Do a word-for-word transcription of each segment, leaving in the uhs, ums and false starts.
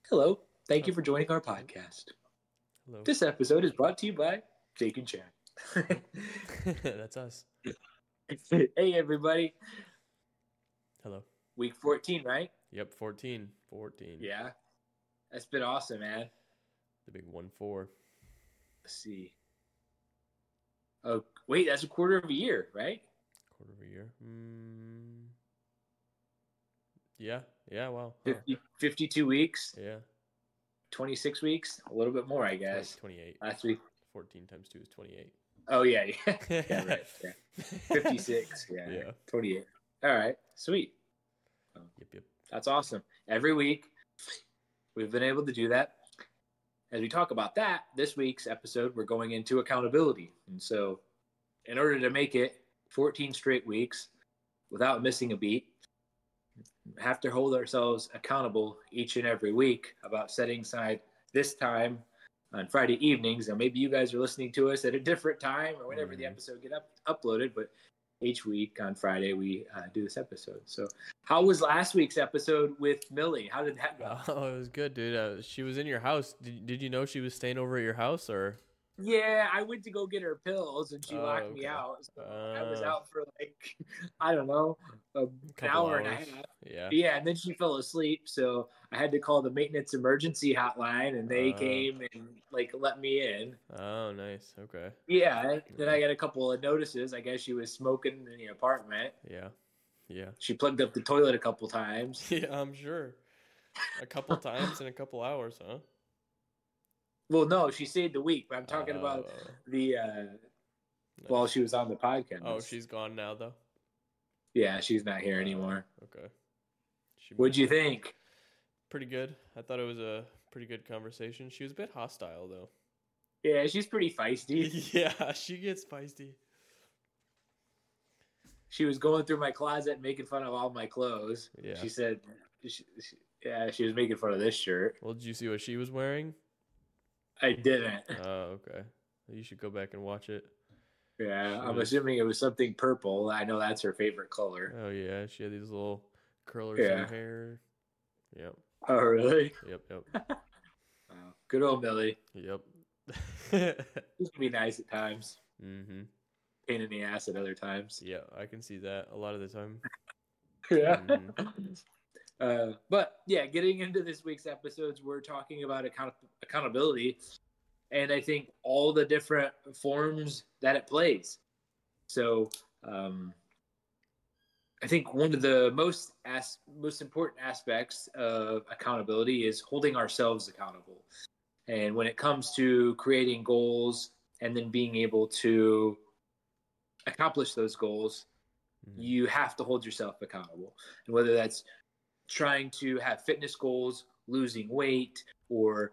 Hello. Thank Oh, you for joining our podcast. hello. This episode is brought to you by Jake and Chad. That's us. Hey, everybody. Hello. Week fourteen, right? Yep, fourteen. fourteen. Yeah. That's been awesome, man. The big one four. Let's see. Oh, wait, that's a quarter of a year, right? Quarter of a year. Mm. Yeah. Yeah, wow. Huh. fifty, fifty-two weeks, Yeah. twenty-six weeks, a little bit more, I guess. twenty, twenty-eight. Last week. fourteen times two is twenty-eight. Oh, yeah. Yeah, yeah right. Yeah. fifty-six. Yeah. Yeah. twenty-eight. All right. Sweet. Yep, yep. That's awesome. Every week, we've been able to do that. As we talk about that, this week's episode, we're going into accountability. And so, in order to make it fourteen straight weeks without missing a beat, we have to hold ourselves accountable each and every week about setting aside this time on Friday evenings. Now, maybe you guys are listening to us at a different time or whenever mm-hmm. the episode get up, uploaded, but each week on Friday we uh, do this episode. So how was last week's episode with Millie? How did that go? Oh, it was good, dude. Uh, she was in your house. Did, did you know she was staying over at your house, or? Yeah, I went to go get her pills and she oh, locked okay. me out. So uh, I was out for like, I don't know, a, an hour hours. and a half. Yeah. Yeah, and then she fell asleep. So I had to call the maintenance emergency hotline and they uh, came and like let me in. Oh, nice. Okay. Yeah. And then I got a couple of notices. I guess she was smoking in the apartment. Yeah. Yeah. She plugged up the toilet a couple times. Yeah, I'm sure. A couple times in a couple hours, huh? Well, no, she stayed the week, but I'm talking uh, about the uh, nice. while she was on the podcast. Oh, she's gone now, though? Yeah, she's not here uh, anymore. Okay. She What'd you think? Pretty good. I thought it was a pretty good conversation. She was a bit hostile, though. Yeah, she's pretty feisty. Yeah, she gets feisty. She was going through my closet and making fun of all my clothes. Yeah. She said, she, she, yeah, she was making fun of this shirt. Well, did you see what she was wearing? I didn't. Oh, okay. You should go back and watch it. Yeah, she I'm was... assuming it was something purple. I know that's her favorite color. Oh, yeah. She had these little curlers yeah. in her hair. Yep. Oh, really? Yep, yep. Wow. Good old Millie. Yep. She can be nice at times. Mm-hmm. Pain in the ass at other times. Yeah, I can see that a lot of the time. Yeah. Mm-hmm. Uh, but yeah, getting into this week's episodes, we're talking about account- accountability, and I think all the different forms that it plays. So um, I think one of the most as- most important aspects of accountability is holding ourselves accountable. And when it comes to creating goals and then being able to accomplish those goals, mm-hmm. you have to hold yourself accountable. And whether that's trying to have fitness goals, losing weight, or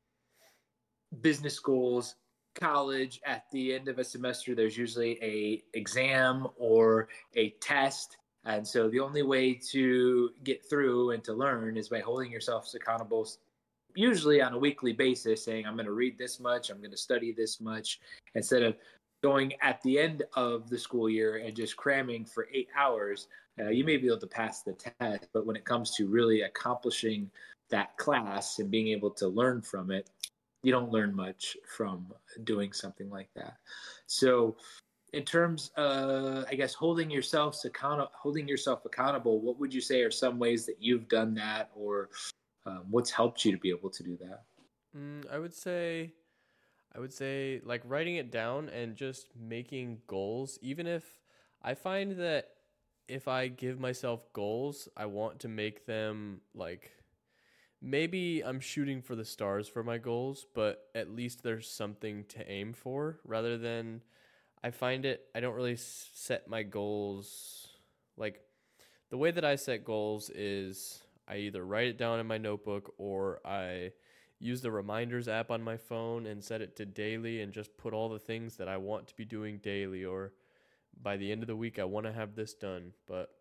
business goals, college, at the end of a semester, there's usually a exam or a test. And so the only way to get through and to learn is by holding yourself accountable, usually on a weekly basis, saying, I'm going to read this much, I'm going to study this much, instead of going at the end of the school year and just cramming for eight hours. Uh, you may be able to pass the test, but when it comes to really accomplishing that class and being able to learn from it, you don't learn much from doing something like that. So in terms of, I guess, holding yourself account- holding yourself accountable, what would you say are some ways that you've done that, or um, what's helped you to be able to do that? Mm, I would say... I would say like writing it down and just making goals, even if I find that if I give myself goals, I want to make them like, maybe I'm shooting for the stars for my goals, but at least there's something to aim for, rather than I find it, I don't really set my goals. Like the way that I set goals is I either write it down in my notebook or I use the reminders app on my phone and set it to daily and just put all the things that I want to be doing daily, or by the end of the week I want to have this done. But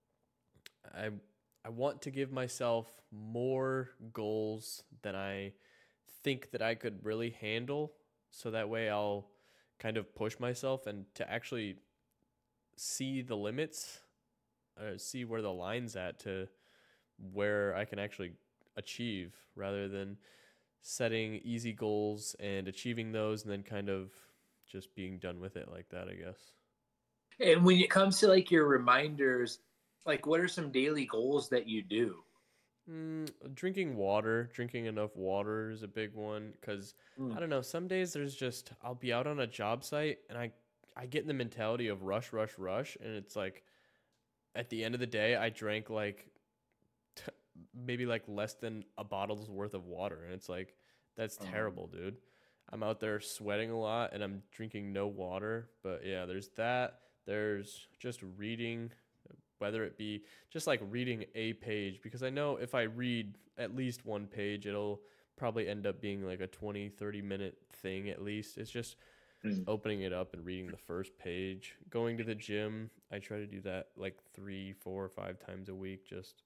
I I want to give myself more goals than I think that I could really handle, so that way I'll kind of push myself and to actually see the limits, uh, see where the line's at to where I can actually achieve rather than setting easy goals and achieving those and then kind of just being done with it like that, I guess. And when it comes to like your reminders, like what are some daily goals that you do? Mm, drinking water, drinking enough water is a big one because I Mm. don't know. Some days there's just I'll be out on a job site and I I get in the mentality of rush, rush, rush, and it's like at the end of the day I drank like t- maybe like less than a bottle's worth of water, and it's like that's Um, terrible, dude. I'm out there sweating a lot and I'm drinking no water, but yeah, there's that. There's just reading, whether it be just like reading a page, because I know if I read at least one page, it'll probably end up being like a twenty, thirty minute thing at least. It's just mm. opening it up and reading the first page. Going to the gym, I try to do that like three, four, or five times a week. Just,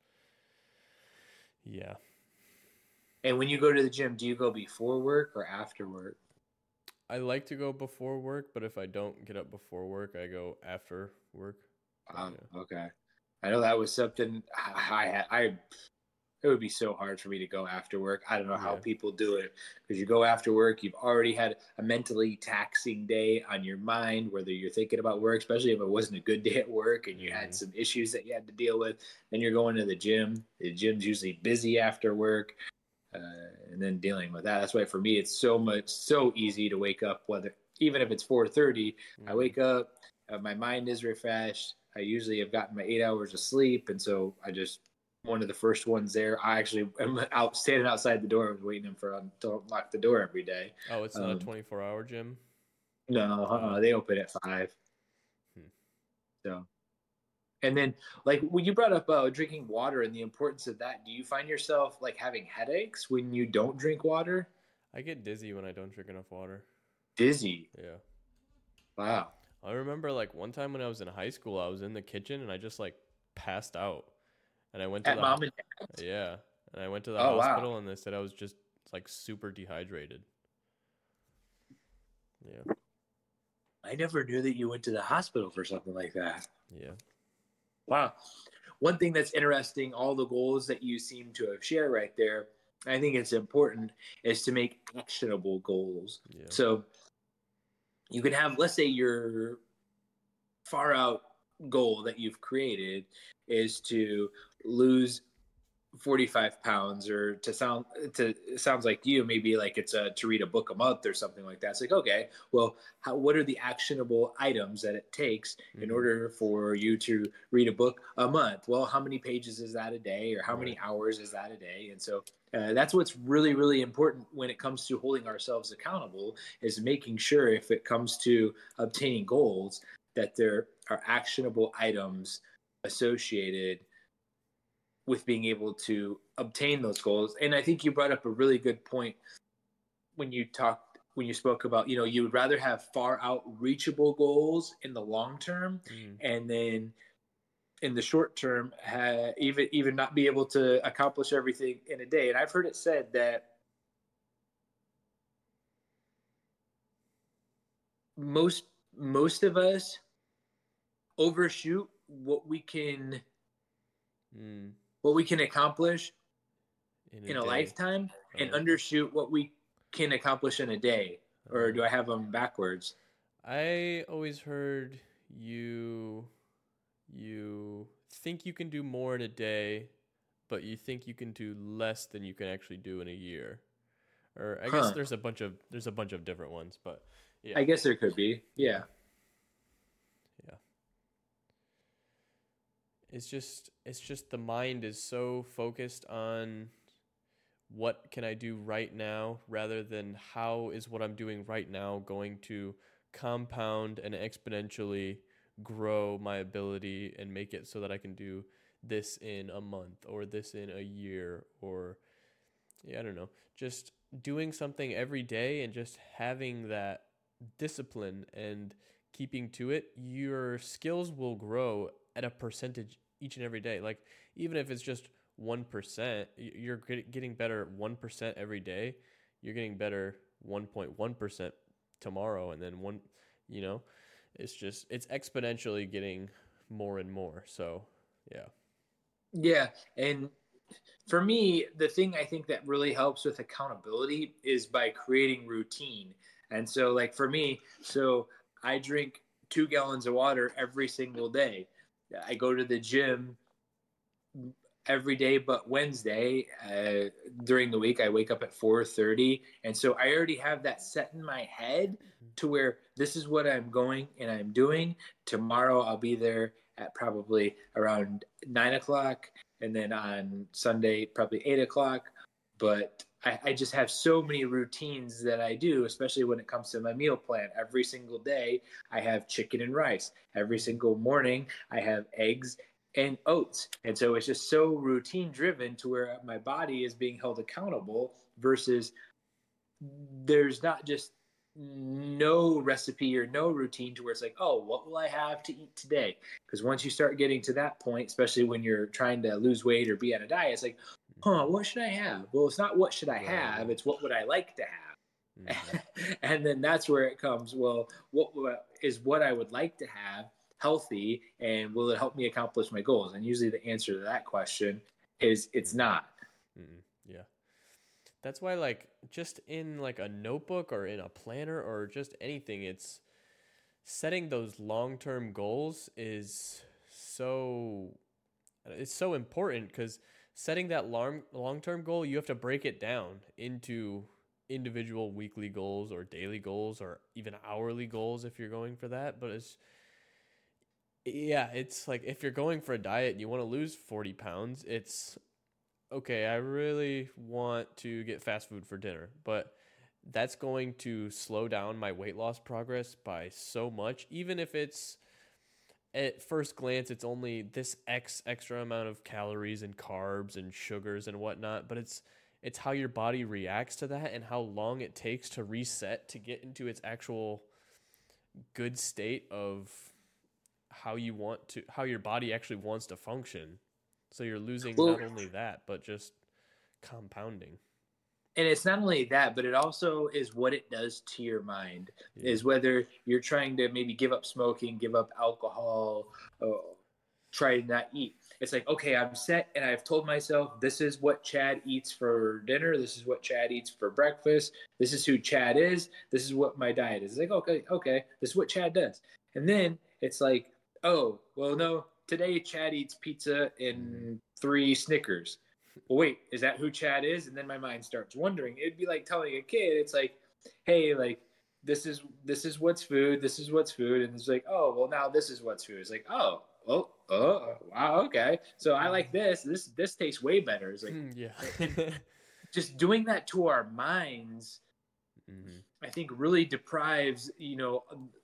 yeah. And when you go to the gym, do you go before work or after work? I like to go before work, but if I don't get up before work, I go after work. But Um, yeah. okay. I know that was something I had. I, I it would be so hard for me to go after work. I don't know how Yeah. people do it because you go after work, you've already had a mentally taxing day on your mind, whether you're thinking about work, especially if it wasn't a good day at work and you had Mm, some issues that you had to deal with. Then you're going to the gym. The gym's usually busy after work. Uh, and then dealing with that. That's why for me, it's so much, so easy to wake up, whether, even if it's four thirty, I mm, wake up, uh, my mind is refreshed. I usually have gotten my eight hours of sleep. And so I just, one of the first ones there. I actually am out standing outside the door, waiting for them to lock the door every day. oh, it's not a Um, twenty-four hour gym. no, uh-uh, Oh. they open at five. Hmm. So, and then like when you brought up uh, drinking water and the importance of that, do you find yourself like having headaches when you don't drink water? I get dizzy when I don't drink enough water. Dizzy. Yeah. Wow. I remember like one time when I was in high school, I was in the kitchen and I just like passed out. And I went to At the mom and dad. yeah, and I went to the Oh wow. hospital and they said I was just like super dehydrated. Yeah. I never knew that you went to the hospital for something like that. Yeah. Wow. One thing that's interesting, all the goals that you seem to have shared right there, I think it's important, is to make actionable goals. Yeah. So you can have, let's say, your far out goal that you've created is to lose forty-five pounds, or to sound to it sounds like you maybe like it's a to read a book a month or something like that. It's like, okay, well, how, what are the actionable items that it takes in Mhm. order for you to read a book a month? Well, how many pages is that a day, or how Right. many hours is that a day? And so uh, that's what's really really important when it comes to holding ourselves accountable, is making sure if it comes to obtaining goals that there are actionable items associated with being able to obtain those goals. And I think you brought up a really good point when you talked when you spoke about, you know, you would rather have far out reachable goals in the long term, Mhm. and then in the short term ha- even even not be able to accomplish everything in a day. And I've heard it said that most most of us overshoot what we can Mm. what we can accomplish In a in a day. lifetime, and Oh, okay. undershoot what we can accomplish in a day. Or Oh. do I have them backwards? I always heard you you think you can do more in a day, but you think you can do less than you can actually do in a year. Or I guess Huh. there's a bunch of there's a bunch of different ones, but yeah. I guess there could be. Yeah. Yeah. Yeah. It's just it's just the mind is so focused on what can I do right now rather than how is what I'm doing right now going to compound and exponentially grow my ability and make it so that I can do this in a month or this in a year, or yeah, I don't know. Just doing something every day and just having that discipline and keeping to it, your skills will grow at a percentage each and every day. Like, even if it's just one percent, you're getting better one percent every day. You're getting better one point one percent tomorrow. And then one, you know, it's just, it's exponentially getting more and more. So, yeah. Yeah. And for me, the thing I think that really helps with accountability is by creating routine. And so, like for me, so I drink two gallons of water every single day. I go to the gym every day but Wednesday. Uh, during the week, I wake up at four thirty, and so I already have that set in my head to where this is what I'm going and I'm doing. Tomorrow, I'll be there at probably around nine o'clock, and then on Sunday, probably eight o'clock. But I, I just have so many routines that I do, especially when it comes to my meal plan. Every single day, I have chicken and rice. Every single morning, I have eggs and oats. And so it's just so routine driven to where my body is being held accountable versus there's not just no recipe or no routine to where it's like, oh, what will I have to eat today? Because once you start getting to that point, especially when you're trying to lose weight or be on a diet, it's like, huh, what should I have? Well, it's not what should I have, it's what would I like to have. Mm-hmm. And then that's where it comes, well, what is what I would like to have healthy, and will it help me accomplish my goals? And usually the answer to that question is it's not. Mm-mm. Yeah. That's why, like, just in like a notebook or in a planner or just anything, it's setting those long-term goals is so it's so important, because setting that long long-term goal, you have to break it down into individual weekly goals or daily goals or even hourly goals if you're going for that. But it's yeah, it's like if you're going for a diet and you want to lose forty pounds, it's okay, I really want to get fast food for dinner, but that's going to slow down my weight loss progress by so much. Even if it's at first glance, it's only this X extra amount of calories and carbs and sugars and whatnot, but it's it's how your body reacts to that and how long it takes to reset to get into its actual good state of how you want to, how your body actually wants to function. So you're losing well, not only that, but just compounding. And it's not only that, but it also is what it does to your mind. Yeah. Is whether you're trying to maybe give up smoking, give up alcohol, or try to not eat. It's like, okay, I'm set, and I've told myself this is what Chad eats for dinner. This is what Chad eats for breakfast. This is who Chad is. This is what my diet is. It's like, okay, okay, this is what Chad does. And then it's like, oh, well, no, today Chad eats pizza and three Snickers. Well, wait, is that who Chad is? And then my mind starts wondering. It'd be like telling a kid, it's like, hey, like, this is this is what's food, this is what's food. And it's like, oh, well, now this is what's food. It's like, oh, oh, oh, wow, okay. So I like this. This this tastes way better. It's like, yeah. Just doing that to our minds, mm-hmm. I think really deprives, you know,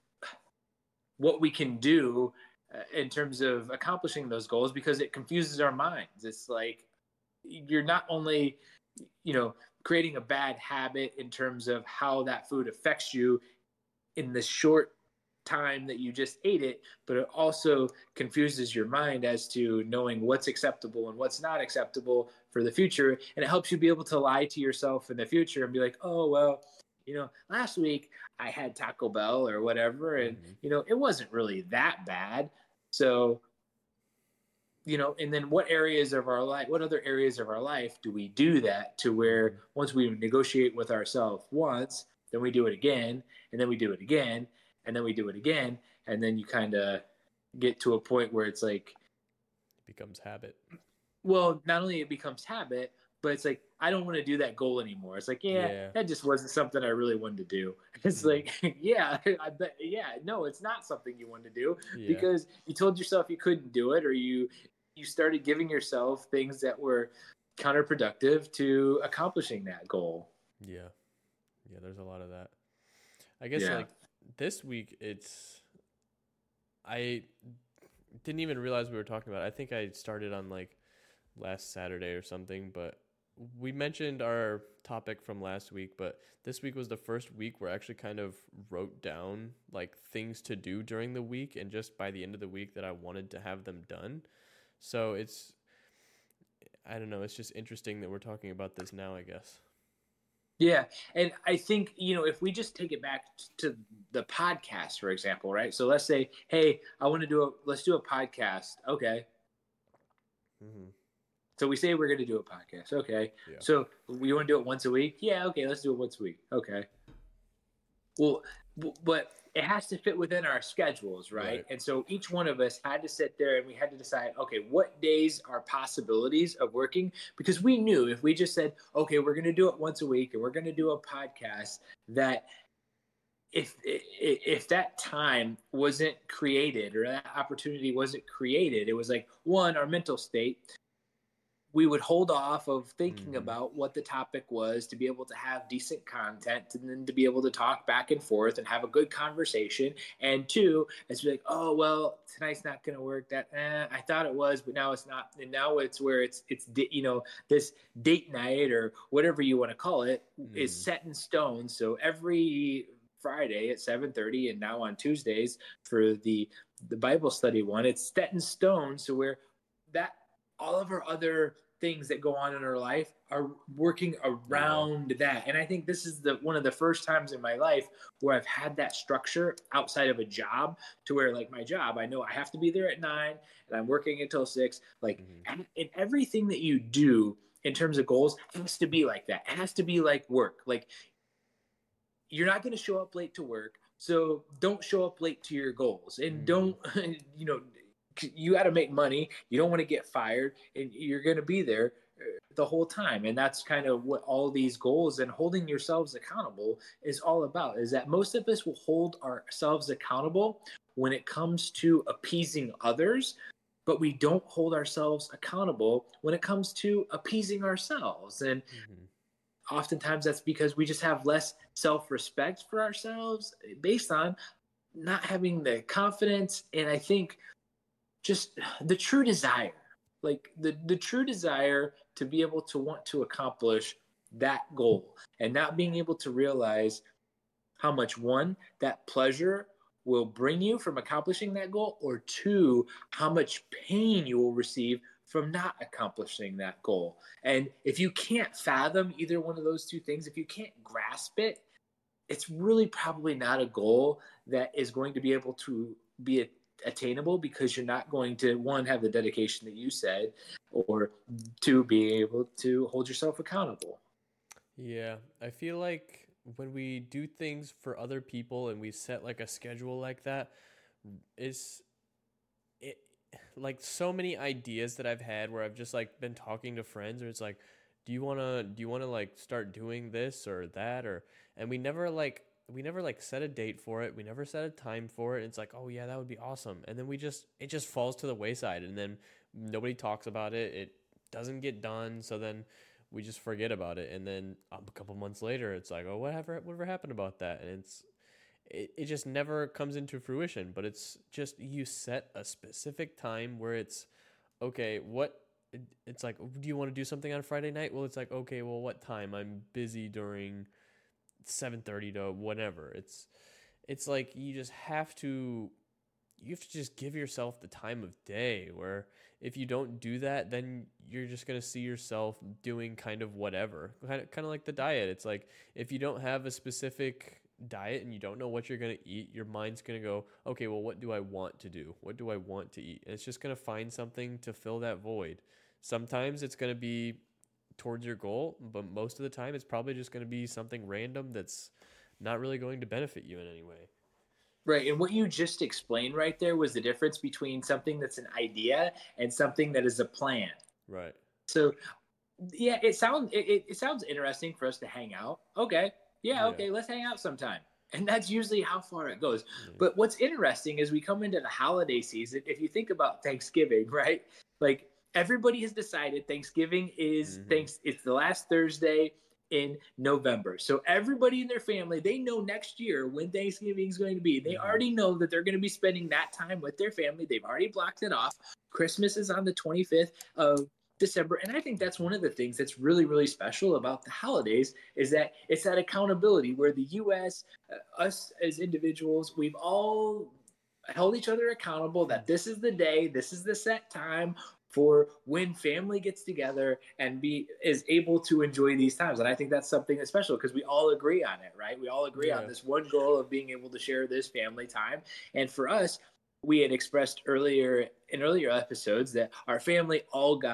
what we can do uh, in terms of accomplishing those goals, because it confuses our minds. It's like, you're not only, you know, creating a bad habit in terms of how that food affects you in the short time that you just ate it, but it also confuses your mind as to knowing what's acceptable and what's not acceptable for the future. And it helps you be able to lie to yourself in the future and be like, oh, well, you know, last week I had Taco Bell or whatever, and, mm-hmm. you know, it wasn't really that bad. So, you know, and then what areas of our life, what other areas of our life do we do that to where once we negotiate with ourselves once, then we do it again, and then we do it again, and then we do it again, and then you kind of get to a point where it's like, it becomes habit. Well, not only it becomes habit, but it's like, I don't want to do that goal anymore. It's like, yeah, yeah. that just wasn't something I really wanted to do. It's mm. like, yeah, I bet, yeah, no, it's not something you wanted to do yeah. because you told yourself you couldn't do it, or you you started giving yourself things that were counterproductive to accomplishing that goal. Yeah. Yeah, there's a lot of that. I guess yeah. like this week, it's, I didn't even realize we were talking about it. I think I started on like last Saturday or something, but we mentioned our topic from last week, but this week was the first week where I actually kind of wrote down like things to do during the week, and just by the end of the week that I wanted to have them done. So it's, I don't know, it's just interesting that we're talking about this now, I guess. Yeah. And I think, you know, if we just take it back to the podcast, for example, right? So let's say, hey, I want to do a, let's do a podcast. Okay. Mm-hmm. So we say we're going to do a podcast. Okay. Yeah. So we want to do it once a week? Yeah. Okay. Let's do it once a week. Okay. Well, but it has to fit within our schedules, right? Right. And so each one of us had to sit there and we had to decide, okay, what days are possibilities of working? Because we knew if we just said, okay, we're going to do it once a week and we're going to do a podcast, that if if that time wasn't created or that opportunity wasn't created, it was like, one, our mental state, we would hold off of thinking mm-hmm. about what the topic was to be able to have decent content and then to be able to talk back and forth and have a good conversation. And two, it's like, oh, well, tonight's not going to work. That eh, I thought it was, but now it's not. And now it's where it's, it's, you know, this date night or whatever you want to call it mm. is set in stone. So every Friday at seven thirty and now on Tuesdays for the, the Bible study one, it's set in stone. So where that, all of our other things that go on in our life are working around yeah. that. And I think this is the one of the first times in my life where I've had that structure outside of a job, to where, like, my job, I know I have to be there at nine and I'm working until six. Like, mm-hmm. and, and everything that you do in terms of goals has to be like that. It has to be like work. Like, you're not going to show up late to work, so don't show up late to your goals, and mm-hmm. don't, you know, you got to make money. You don't want to get fired, and you're going to be there the whole time. And that's kind of what all these goals and holding yourselves accountable is all about, is that most of us will hold ourselves accountable when it comes to appeasing others, but we don't hold ourselves accountable when it comes to appeasing ourselves. And mm-hmm. oftentimes that's because we just have less self-respect for ourselves based on not having the confidence. And I think just the true desire, like the, the true desire to be able to want to accomplish that goal, and not being able to realize how much, one, that pleasure will bring you from accomplishing that goal, or two, how much pain you will receive from not accomplishing that goal. And if you can't fathom either one of those two things, if you can't grasp it, it's really probably not a goal that is going to be able to be a attainable, because you're not going to, one, have the dedication that you said, or two, be able to hold yourself accountable. Yeah, I feel like when we do things for other people and we set like a schedule like that, is it like so many ideas that I've had where I've just like been talking to friends, or it's like, do you want to do you want to like start doing this or that, or and we never like we never like set a date for it. We never set a time for it. It's like, oh yeah, that would be awesome. And then we just, it just falls to the wayside, and then nobody talks about it. It doesn't get done. So then we just forget about it. And then um, a couple months later, it's like, oh, whatever, whatever happened about that? And it's, it, it just never comes into fruition. But it's just, you set a specific time where it's, okay, what, it, it's like, do you want to do something on Friday night? Well, it's like, okay, well, what time? I'm busy during seven thirty to whatever. It's it's like you just have to you have to just give yourself the time of day, where if you don't do that, then you're just going to see yourself doing kind of whatever. Kind of kind of like the diet. It's like if you don't have a specific diet and you don't know what you're going to eat, your mind's going to go, okay, well, what do I want to do? What do I want to eat? And it's just going to find something to fill that void. Sometimes it's going to be towards your goal, but most of the time it's probably just going to be something random that's not really going to benefit you in any way. Right. And what you just explained right there was the difference between something that's an idea and something that is a plan. Right. So yeah, it sounds it, it sounds interesting for us to hang out. Okay. Yeah, yeah. Okay. Let's hang out sometime. And that's usually how far it goes. Mm-hmm. But what's interesting is we come into the holiday season. If you think about Thanksgiving, right? Like, everybody has decided Thanksgiving is mm-hmm. thanks. It's the last Thursday in November. So everybody in their family, they know next year when Thanksgiving is going to be. They mm-hmm. already know that they're going to be spending that time with their family. They've already blocked it off. Christmas is on the twenty-fifth of December. And I think that's one of the things that's really, really special about the holidays, is that it's that accountability where the U S, uh, us as individuals, we've all held each other accountable that this is the day, this is the set time for when family gets together and be is able to enjoy these times. And I think that's something that's special, because we all agree on it, right? We all agree yeah. on this one goal of being able to share this family time. And for us, we had expressed earlier in earlier episodes that our family all got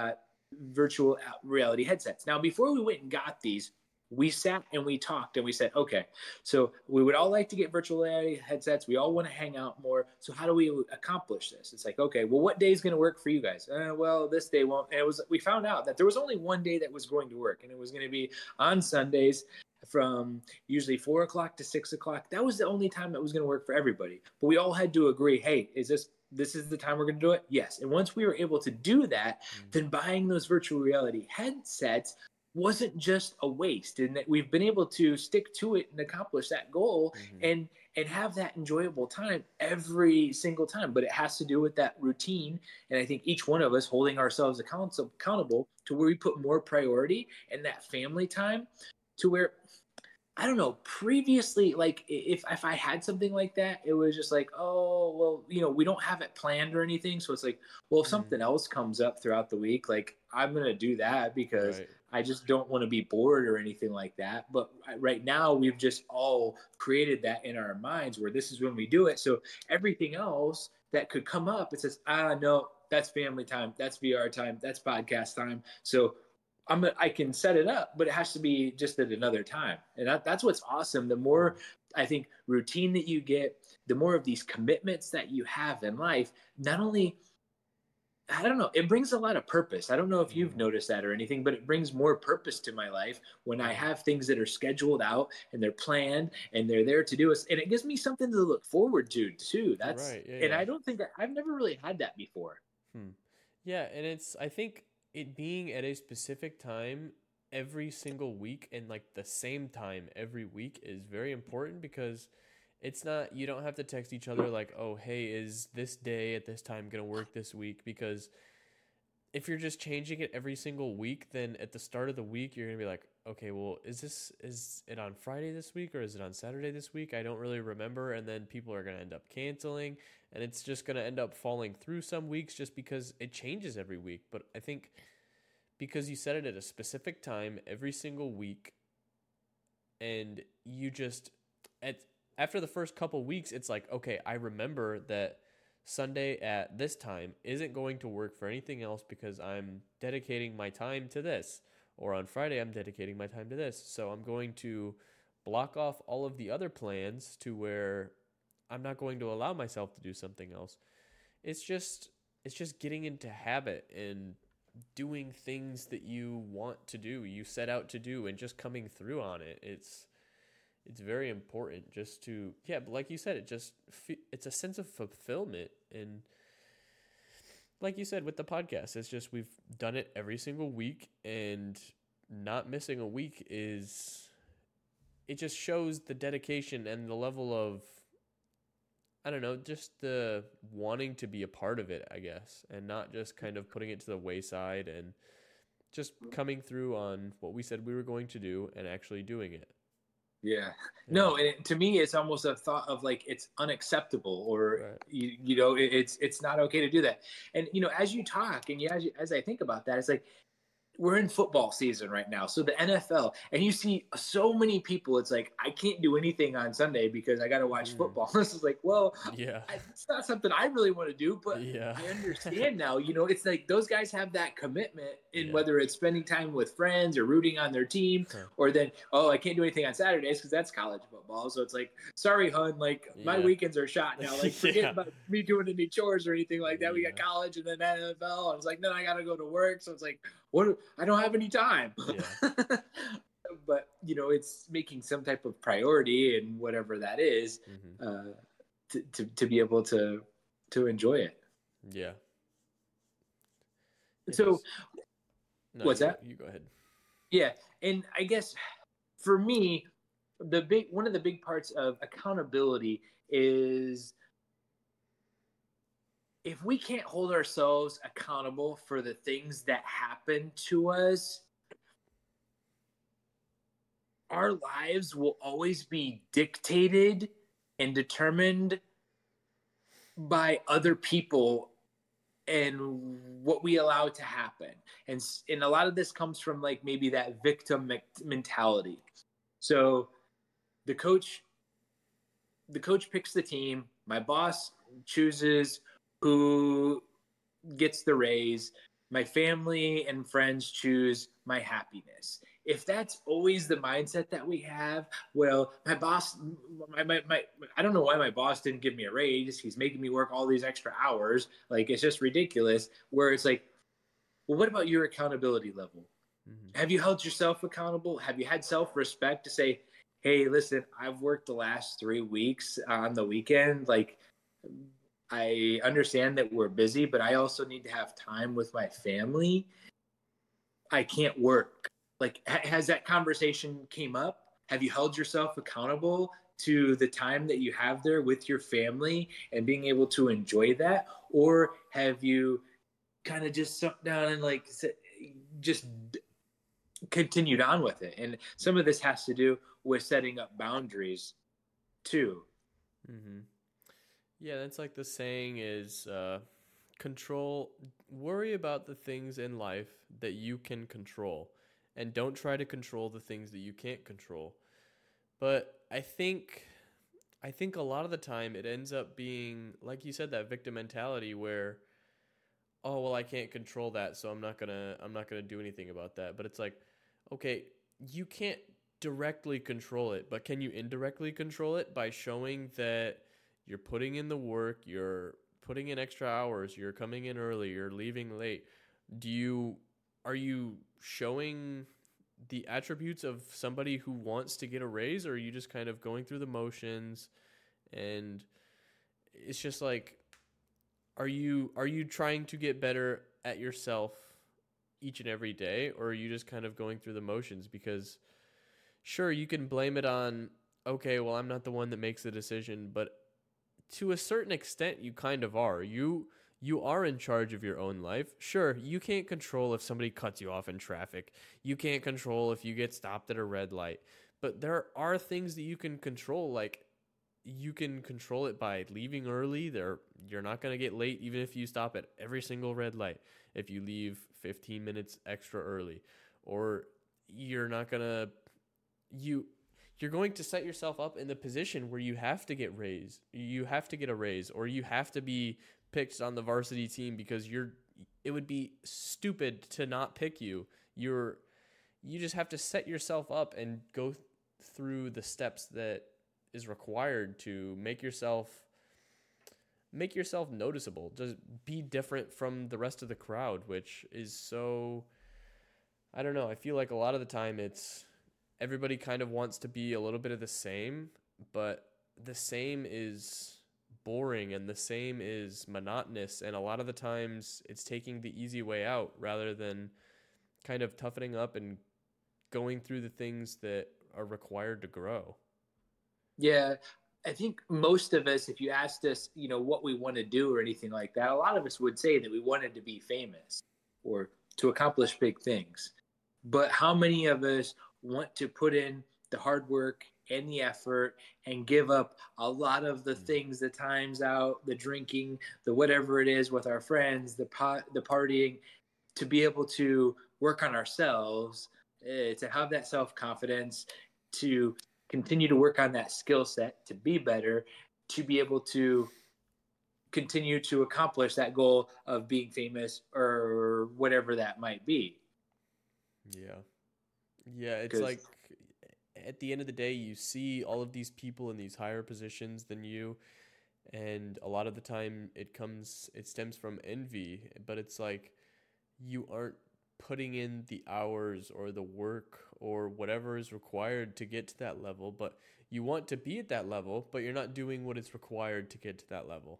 virtual reality headsets. Now, before we went and got these, we sat and we talked and we said, okay, so we would all like to get virtual reality headsets. We all want to hang out more. So how do we accomplish this? It's like, okay, well, what day is going to work for you guys? Uh, well, this day won't. And it was, we found out that there was only one day that was going to work, and it was going to be on Sundays from usually four o'clock to six o'clock. That was the only time that was going to work for everybody. But we all had to agree, hey, is this, this is the time we're going to do it? Yes. And once we were able to do that, mm-hmm. then buying those virtual reality headsets wasn't just a waste, and that we've been able to stick to it and accomplish that goal mm-hmm. and and have that enjoyable time every single time. But it has to do with that routine, and I think each one of us holding ourselves account- accountable to where we put more priority in that family time, to where, I don't know, previously, like if, if I had something like that, it was just like, oh, well, you know, we don't have it planned or anything. So it's like, well, if mm-hmm. something else comes up throughout the week, like I'm going to do that because right. I just don't want to be bored or anything like that. But right now we've just all created that in our minds where this is when we do it. So everything else that could come up, it says, ah, no, that's family time. That's V R time. That's podcast time. So I'm a, I can set it up, but it has to be just at another time. And that, that's what's awesome. The more, I think, routine that you get, the more of these commitments that you have in life, not only, I don't know, it brings a lot of purpose. I don't know if you've noticed that or anything, but it brings more purpose to my life when I have things that are scheduled out and they're planned and they're there to do us. And it gives me something to look forward to too. That's, right. yeah, and yeah. I don't think that, I've never really had that before. Hmm. Yeah. And it's, I think, it being at a specific time every single week and like the same time every week is very important, because it's not, you don't have to text each other like, oh, hey, is this day at this time going to work this week? Because if you're just changing it every single week, then at the start of the week, you're going to be like, okay, well, is this, is it on Friday this week or is it on Saturday this week? I don't really remember. And then people are going to end up canceling, and it's just going to end up falling through some weeks just because it changes every week. But I think because you set it at a specific time every single week, and you just, at after the first couple weeks, it's like, okay, I remember that Sunday at this time isn't going to work for anything else because I'm dedicating my time to this. Or on Friday, I'm dedicating my time to this. So I'm going to block off all of the other plans to where I'm not going to allow myself to do something else. It's just, it's just getting into habit and doing things that you want to do, you set out to do, and just coming through on it. It's, it's very important just to, yeah, but like you said, it just, it's a sense of fulfillment. And like you said, with the podcast, it's just, we've done it every single week, and not missing a week is, it just shows the dedication and the level of, I don't know, just the wanting to be a part of it, I guess, and not just kind of putting it to the wayside, and just coming through on what we said we were going to do and actually doing it. Yeah. No, and it, to me, it's almost a thought of like, it's unacceptable, or, right. you, you know, it, it's, it's not okay to do that. And, you know, as you talk and you, as, you, as I think about that, it's like, we're in football season right now. So the N F L, and you see so many people, it's like, I can't do anything on Sunday because I got to watch mm. football. This is like, well, yeah, I, it's not something I really want to do, but yeah. I understand now, you know, it's like those guys have that commitment in yeah. whether it's spending time with friends or rooting on their team, huh. or then, oh, I can't do anything on Saturdays because that's college football. So it's like, sorry, hun, like yeah. my weekends are shot now. Like forget yeah. about me doing any chores or anything like that. Yeah. We got college and then N F L. And it's like, then I got to go to work. So it's like, what? I don't have any time. Yeah. But, you know, it's making some type of priority, and whatever that is, mm-hmm. uh, to, to, to be able to, to enjoy it. Yeah. It so is. No, what's you, that? You go ahead. Yeah. And I guess for me, the big, one of the big parts of accountability is, if we can't hold ourselves accountable for the things that happen to us, our lives will always be dictated and determined by other people and what we allow to happen. And, and a lot of this comes from like maybe that victim mentality. So the coach, the coach picks the team. My boss chooses who gets the raise. my family and friends choose my happiness. If that's always the mindset that we have, well, my boss, my, my, my, I don't know why my boss didn't give me a raise. He's making me work all these extra hours. Like, it's just ridiculous. Where it's like, well, what about your accountability level? Mm-hmm. Have you held yourself accountable? Have you had self-respect to say, hey, listen, I've worked the last three weeks on the weekend. Like, I understand that we're busy, but I also need to have time with my family. I can't work. Like, ha- has that conversation came up? Have you held yourself accountable to the time that you have there with your family and being able to enjoy that? Or have you kind of just sunk down and like just continued on with it? And some of this has to do with setting up boundaries too. Mm-hmm. Yeah, that's like the saying is uh, control, worry about the things in life that you can control, and don't try to control the things that you can't control. But I think, I think a lot of the time it ends up being, like you said, that victim mentality where, oh, well, I can't control that, so I'm not gonna, I'm not gonna do anything about that. But it's like, okay, you can't directly control it, but can you indirectly control it by showing that you're putting in the work, you're putting in extra hours, you're coming in early, you're leaving late? Do you are you showing the attributes of somebody who wants to get a raise, or are you just kind of going through the motions? And it's just like, are you are you trying to get better at yourself each and every day, or are you just kind of going through the motions? Because sure, you can blame it on, okay, well, I'm not the one that makes the decision, but to a certain extent, you kind of are. You you are in charge of your own life. Sure, you can't control if somebody cuts you off in traffic. You can't control if you get stopped at a red light. But there are things that you can control, like you can control it by leaving early. There, you're not going to get late even if you stop at every single red light. If you leave fifteen minutes extra early, or you're not going to you you're going to set yourself up in the position where you have to get raised. You have to get a raise, or you have to be picked on the varsity team because you're it would be stupid to not pick you. You're you just have to set yourself up and go th- through the steps that is required to make yourself make yourself noticeable. Just be different from the rest of the crowd, which is so, I don't know, I feel like a lot of the time it's everybody kind of wants to be a little bit of the same, but the same is boring and the same is monotonous. And a lot of the times it's taking the easy way out rather than kind of toughening up and going through the things that are required to grow. Yeah. I think most of us, if you asked us, you know, what we want to do or anything like that, a lot of us would say that we wanted to be famous or to accomplish big things. But how many of us want to put in the hard work and the effort and give up a lot of the things, the times out, the drinking, the whatever it is with our friends, the pot, the partying, to be able to work on ourselves, uh, to have that self-confidence, to continue to work on that skill set, to be better, to be able to continue to accomplish that goal of being famous or whatever that might be. Yeah. Yeah, it's like at the end of the day, you see all of these people in these higher positions than you, and a lot of the time it comes, it stems from envy, but it's like you aren't putting in the hours or the work or whatever is required to get to that level, but you want to be at that level, but you're not doing what is required to get to that level.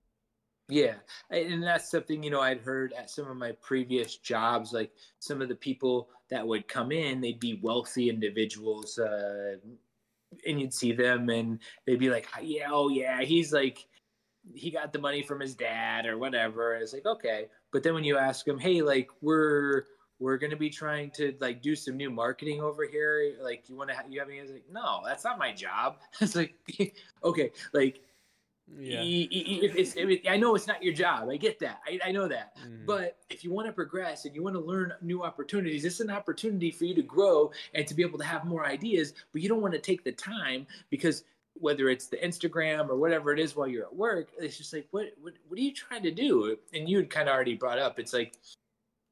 Yeah. And that's something, you know, I'd heard at some of my previous jobs, like some of the people that would come in, they'd be wealthy individuals, uh, and you'd see them and they'd be like, yeah, oh yeah, he's like, he got the money from his dad or whatever. And it's like, okay. But then when you ask him, hey, like we're, we're going to be trying to like do some new marketing over here. Like you want to, ha- you have any, like, no, that's not my job. It's like, okay. Like, yeah, if it's, if it, I know it's not your job. I get that. I, I know that. Mm-hmm. But if you want to progress and you want to learn new opportunities, it's an opportunity for you to grow and to be able to have more ideas. But you don't want to take the time because whether it's the Instagram or whatever it is while you're at work, it's just like, what, what, what are you trying to do? And you had kind of already brought up, it's like,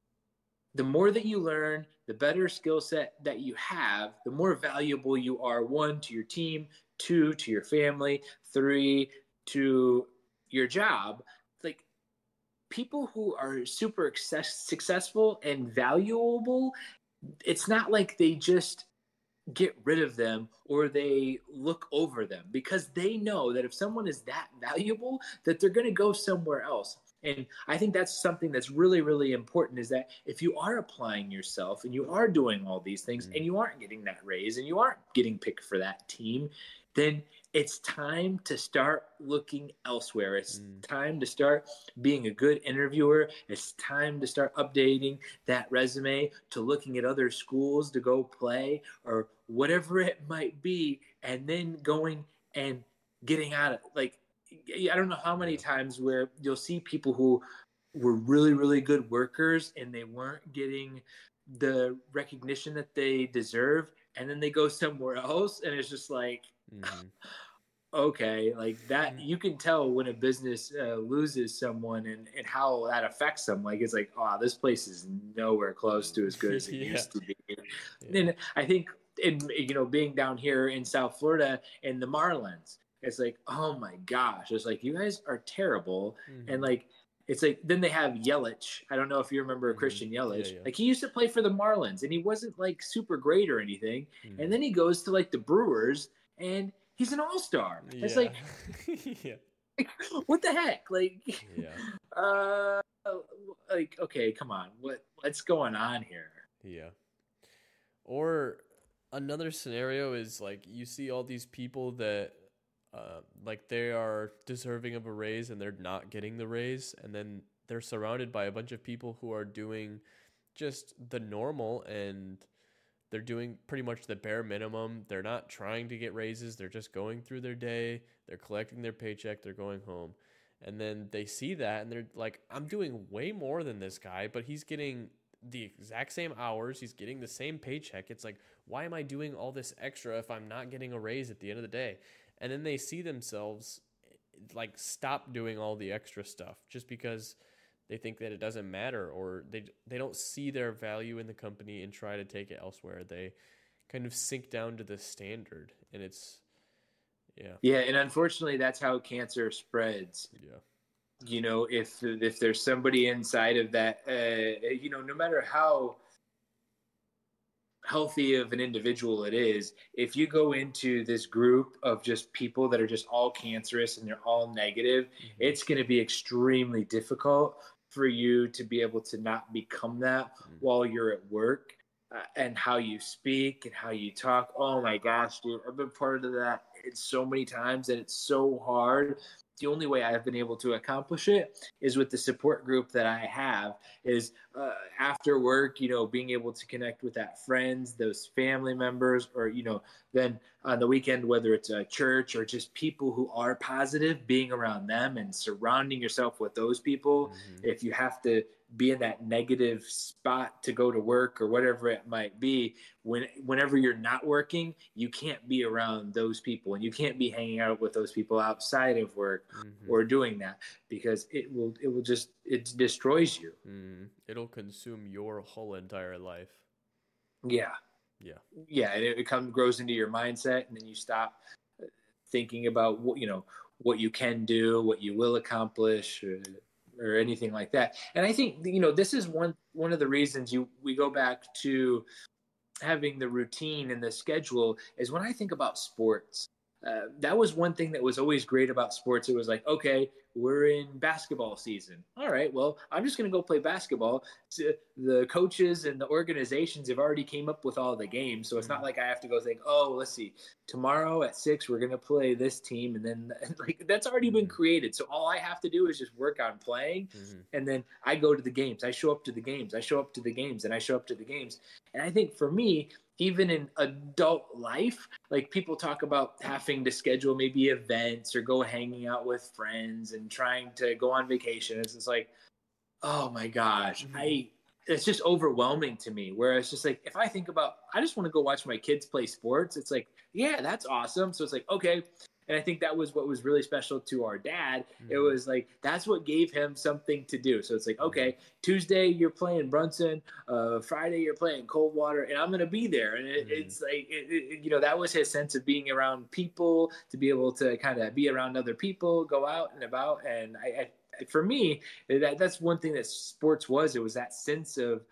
the more that you learn, the better skill set that you have, the more valuable you are, one, to your team, two, to your family, three, to your job. Like, people who are super success- successful and valuable, it's not like they just get rid of them or they look over them, because they know that if someone is that valuable, that they're going to go somewhere else. And I think that's something that's really, really important, is that if you are applying yourself and you are doing all these things Mm. and you aren't getting that raise and you aren't getting picked for that team, then it's time to start looking elsewhere. It's Mm. time to start being a good interviewer. It's time to start updating that resume, to looking at other schools to go play or whatever it might be, and then going and getting out of, like, I don't know how many Yeah. times where you'll see people who were really, really good workers and they weren't getting the recognition that they deserve, and then they go somewhere else, and it's just like, Mm-hmm. okay, like that, you can tell when a business uh, loses someone, and, and how that affects them. Like, it's like, oh, this place is nowhere close to as good as it Yeah. used to be. Yeah. And I think, in, you know, being down here in South Florida in the Marlins, it's like, oh my gosh, it's like, you guys are terrible. Mm-hmm. And like, it's like, then they have Yelich. I don't know if you remember Mm-hmm. Christian Yelich. Yeah, yeah. Like, he used to play for the Marlins and he wasn't like super great or anything. Mm-hmm. And then he goes to like the Brewers and he's an all-star. Yeah. It's like, Yeah. like, what the heck? Like, Yeah. uh, like, okay, come on, what what's going on here? Yeah. Or another scenario is like you see all these people that uh, like they are deserving of a raise and they're not getting the raise, and then they're surrounded by a bunch of people who are doing just the normal, and they're doing pretty much the bare minimum. They're not trying to get raises. They're just going through their day. They're collecting their paycheck. They're going home. And then they see that and they're like, I'm doing way more than this guy, but he's getting the exact same hours. He's getting the same paycheck. It's like, why am I doing all this extra if I'm not getting a raise at the end of the day? And then they see themselves like stop doing all the extra stuff just because they think that it doesn't matter, or they they don't see their value in the company and try to take it elsewhere. They kind of sink down to the standard, and it's yeah. Yeah, and unfortunately, that's how cancer spreads. Yeah. You know, if if there's somebody inside of that, uh, you know, no matter how healthy of an individual it is, if you go into this group of just people that are just all cancerous and they're all negative, mm-hmm. it's going to be extremely difficult for you to be able to not become that mm-hmm. while you're at work. Uh, and how you speak and how you talk. Oh my gosh, dude, I've been part of that so many times, and it's so hard. The only way I've been able to accomplish it is with the support group that I have, is uh, after work, you know, being able to connect with that friends, those family members, or, you know, then on the weekend, whether it's a church or just people who are positive, being around them and surrounding yourself with those people. Mm-hmm. If you have to be in that negative spot to go to work or whatever it might be, when whenever you're not working, you can't be around those people, and you can't be hanging out with those people outside of work mm-hmm. or doing that, because it will it will just it destroys you. Mm. It'll consume your whole entire life. Yeah. Yeah. Yeah, and it, it comes grows into your mindset, and then you stop thinking about what you know what you can do, what you will accomplish, or, or anything like that. And I think, you know, this is one one of the reasons you we go back to having the routine and the schedule, is when I think about sports. Uh, that was one thing that was always great about sports. It was like, okay, we're in basketball season. All right, well, I'm just going to go play basketball. So the coaches and the organizations have already came up with all the games, so it's not like I have to go think, oh, let's see, tomorrow at six we're going to play this team, and then like that's already been created. So all I have to do is just work on playing, mm-hmm. and then I go to the games. I show up to the games. I show up to the games, and I show up to the games. And I think for me, even in adult life, like people talk about having to schedule maybe events or go hanging out with friends and trying to go on vacation. It's just like, oh my gosh, mm-hmm. I, it's just overwhelming to me, where it's just like, if I think about, I just want to go watch my kids play sports. It's like, yeah, that's awesome. So it's like, okay, And I think that was what was really special to our dad. It Mm-hmm. was like, that's what gave him something to do. So it's like, Mm-hmm. okay, Tuesday you're playing Brunson, uh, Friday you're playing Coldwater, and I'm going to be there. And it, Mm-hmm. it's like, it, it, you know, that was his sense of being around people, to be able to kind of be around other people, go out and about. And I, I for me, that, that's one thing that sports was. It was that sense of,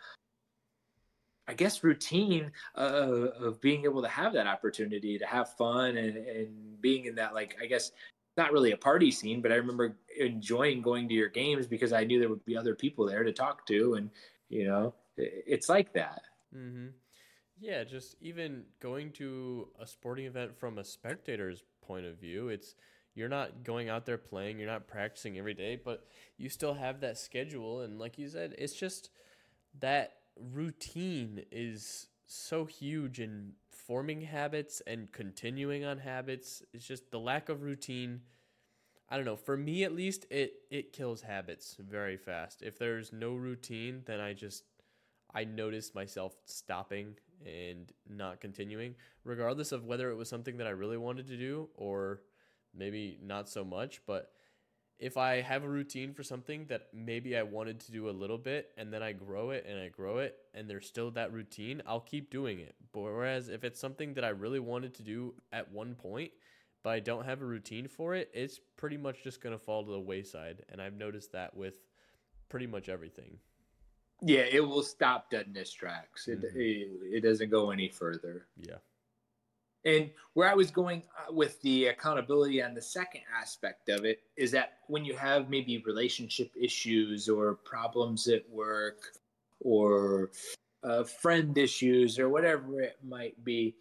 I guess, routine uh, of being able to have that opportunity to have fun and, and being in that, like, I guess, not really a party scene, but I remember enjoying going to your games because I knew there would be other people there to talk to. And, you know, it's like that. Mm-hmm. Yeah, just even going to a sporting event from a spectator's point of view, it's you're not going out there playing, you're not practicing every day, but you still have that schedule. And like you said, it's just that routine is so huge in forming habits and continuing on habits. It's just the lack of routine. I don't know. For me, at least, it it kills habits very fast. If there's no routine, then I just I noticed myself stopping and not continuing, regardless of whether it was something that I really wanted to do or maybe not so much. But if I have a routine for something that maybe I wanted to do a little bit and then I grow it and I grow it and there's still that routine, I'll keep doing it. But whereas if it's something that I really wanted to do at one point, but I don't have a routine for it, it's pretty much just going to fall to the wayside. And I've noticed that with pretty much everything. Yeah, it will stop dead in its tracks. It, Mm-hmm. it, it doesn't go any further. Yeah. And where I was going uh, with the accountability on the second aspect of it is that when you have maybe relationship issues or problems at work or uh, friend issues or whatever it might be,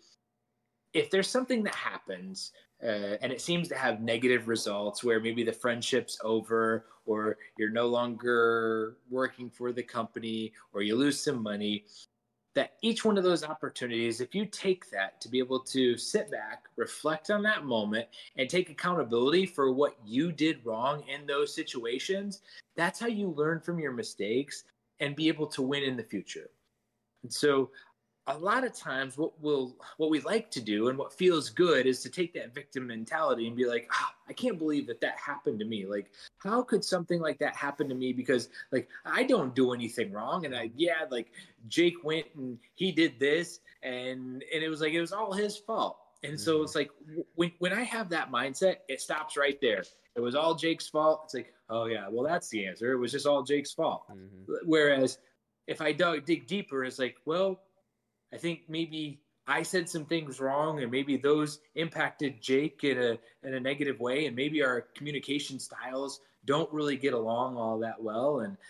if there's something that happens uh, and it seems to have negative results where maybe the friendship's over or you're no longer working for the company or you lose some money, that each one of those opportunities, if you take that to be able to sit back, reflect on that moment, and take accountability for what you did wrong in those situations, that's how you learn from your mistakes and be able to win in the future. And so a lot of times what we'll what we like to do and what feels good is to take that victim mentality and be like, ah, I can't believe that that happened to me. Like, how could something like that happen to me? Because like I don't do anything wrong. And I yeah, like Jake went and he did this and and it was like it was all his fault. And so Mm-hmm. it's like when when I have that mindset, it stops right there. It was all Jake's fault. It's like, oh yeah, well that's the answer. It was just all Jake's fault. Mm-hmm. Whereas if I dug dig deeper, it's like, well, I think maybe I said some things wrong, and maybe those impacted Jake in a in a negative way, and maybe our communication styles don't really get along all that well, and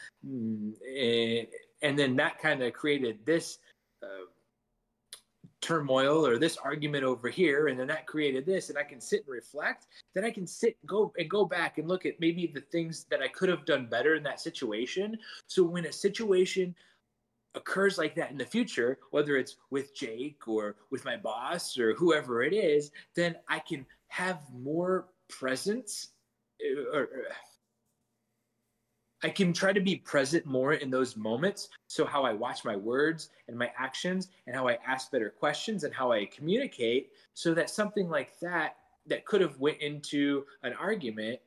and, and then that kind of created this uh, turmoil or this argument over here, and then that created this, and I can sit and reflect. Then I can sit go and go back and look at maybe the things that I could have done better in that situation. So when a situation occurs like that in the future, whether it's with Jake or with my boss or whoever it is, then I can have more presence or, or I can try to be present more in those moments. So how I watch my words and my actions and how I ask better questions and how I communicate so that something like that that could have went into an argument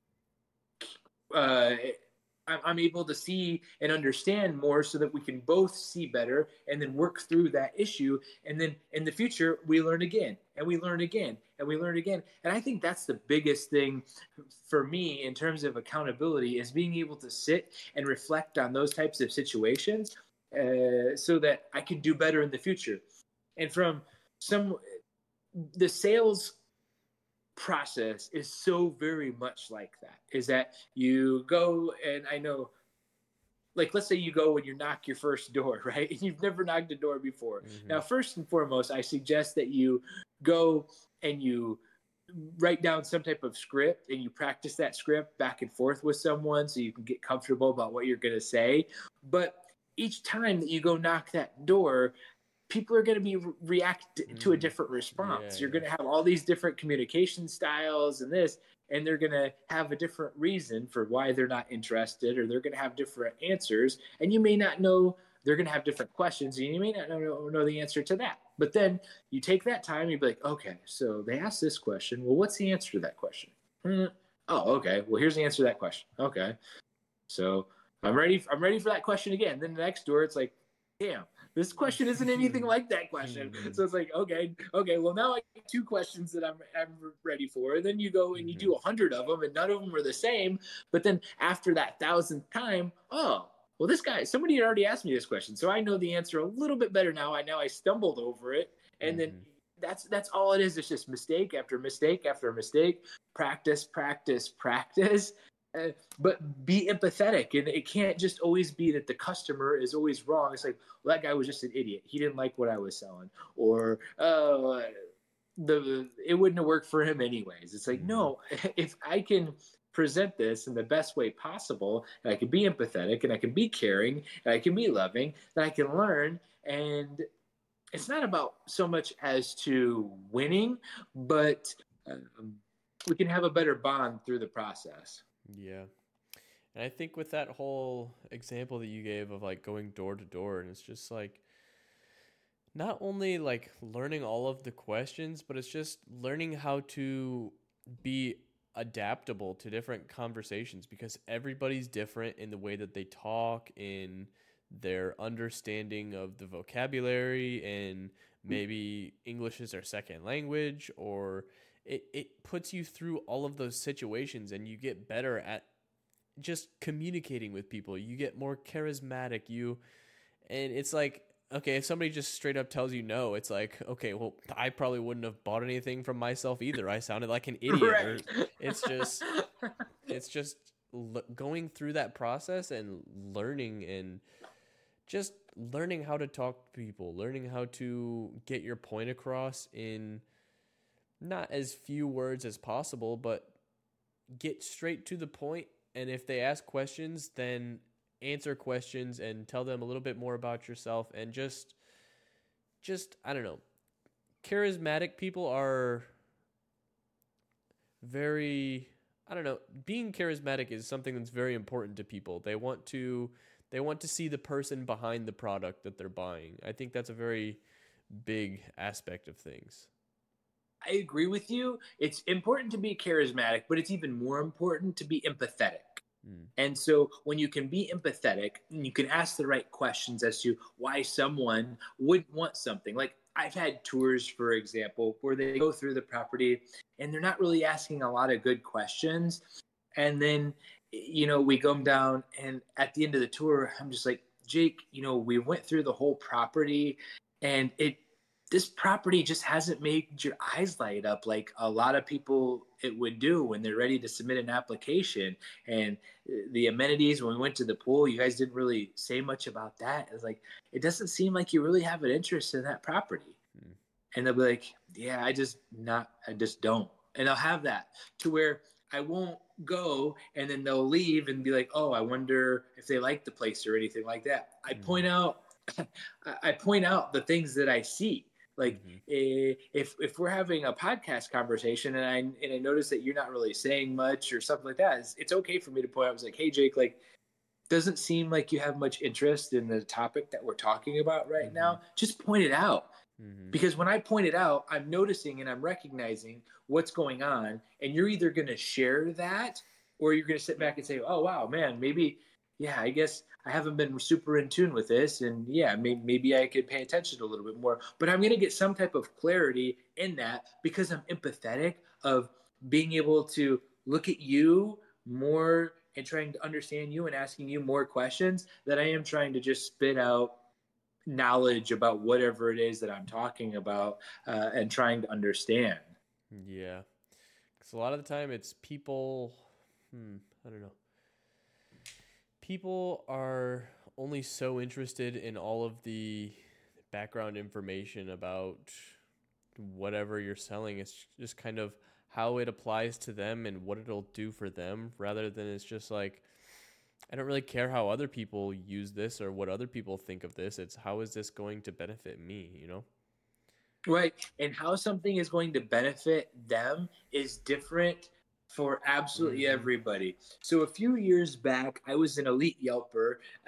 uh, I'm able to see and understand more so that we can both see better and then work through that issue. And then in the future, we learn again and we learn again and we learn again. And I think that's the biggest thing for me in terms of accountability is being able to sit and reflect on those types of situations uh, so that I can do better in the future. And from some, the sales process is so very much like that is that you go and I know like let's say you go and you knock your first door, right, and you've never knocked a door before. Mm-hmm. Now first and foremost I suggest that you go and you write down some type of script and you practice that script back and forth with someone so you can get comfortable about what you're going to say. But each time that you go knock that door, people are going to be re- react to a Mm. different Yeah, response. You're yeah. going to have all these different communication styles and this, and they're going to have a different reason for why they're not interested, or they're going to have different answers. And you may not know they're going to have different questions, and you may not know, know the answer to that. But then you take that time, you'd be like, okay, so they asked this question. Well, what's the answer to that question? Hmm. Oh, okay. Well, here's the answer to that question. Okay. So I'm ready. I'm ready for that question again. Then the next door, it's like, damn, this question isn't anything like that question. So it's like, okay, okay. Well, now I have two questions that I'm, I'm ready for. And then you go and you do a hundred of them, and none of them are the same. But then after that thousandth time, oh, well, this guy, somebody had already asked me this question, so I know the answer a little bit better now. I now I stumbled over it, and mm-hmm. then that's that's all it is. It's just mistake after mistake after mistake. Practice, practice, practice. Uh, but be empathetic, and it can't just always be that the customer is always wrong. It's like, well, that guy was just an idiot. He didn't like what I was selling, or uh, the it wouldn't have worked for him anyways. It's like, mm-hmm. no, if I can present this in the best way possible, and I can be empathetic, and I can be caring, and I can be loving, then I can learn. And it's not about so much as to winning, but um, we can have a better bond through the process. Yeah. And I think with that whole example that you gave of like going door to door, and it's just like not only like learning all of the questions, but it's just learning how to be adaptable to different conversations, because everybody's different in the way that they talk, in their understanding of the vocabulary, and maybe English is their second language, or It it puts you through all of those situations, and you get better at just communicating with people. You get more charismatic. You, and it's like, okay, if somebody just straight up tells you no, it's like, okay, well, I probably wouldn't have bought anything from myself either. I sounded like an idiot. Right. Or it's just, it's just l- going through that process and learning, and just learning how to talk to people, learning how to get your point across in not as few words as possible, but get straight to the point. And if they ask questions, then answer questions and tell them a little bit more about yourself. And just, just, I don't know, charismatic people are very, I don't know, being charismatic is something that's very important to people. They want to, they want to see the person behind the product that they're buying. I think that's a very big aspect of things. I agree with you. It's important to be charismatic, but it's even more important to be empathetic. Mm. And so when you can be empathetic, you can ask the right questions as to why someone would want something. Like I've had tours, for example, where they go through the property and they're not really asking a lot of good questions. And then, you know, we go down, and at the end of the tour, I'm just like, Jake, you know, we went through the whole property, and it, this property just hasn't made your eyes light up like a lot of people it would do when they're ready to submit an application. And the amenities, when we went to the pool, you guys didn't really say much about that. It's like, it doesn't seem like you really have an interest in that property. Hmm. And they'll be like, yeah, I just not, I just don't. And I'll have that to where I won't go, and then they'll leave and be like, oh, I wonder if they like the place or anything like that. I hmm. point out, I point out the things that I see. Like mm-hmm. if if we're having a podcast conversation and I and I notice that you're not really saying much or something like that, it's, it's okay for me to point out. I was like, hey, Jake, like, doesn't seem like you have much interest in the topic that we're talking about right mm-hmm. now. Just point it out. Mm-hmm. Because when I point it out, I'm noticing and I'm recognizing what's going on. And you're either going to share that, or you're going to sit back and say, oh, wow, man, maybe, yeah, I guess I haven't been super in tune with this. And yeah, maybe, maybe I could pay attention a little bit more. But I'm going to get some type of clarity in that because I'm empathetic of being able to look at you more and trying to understand you and asking you more questions than I am trying to just spit out knowledge about whatever it is that I'm talking about uh, and trying to understand. Yeah. Because a lot of the time it's people, hmm, I don't know. People are only so interested in all of the background information about whatever you're selling. It's just kind of how it applies to them and what it'll do for them, rather than it's just like, I don't really care how other people use this or what other people think of this. It's how is this going to benefit me, you know? Right. And how something is going to benefit them is different for absolutely mm-hmm. everybody. So a few years back, I was an elite Yelper,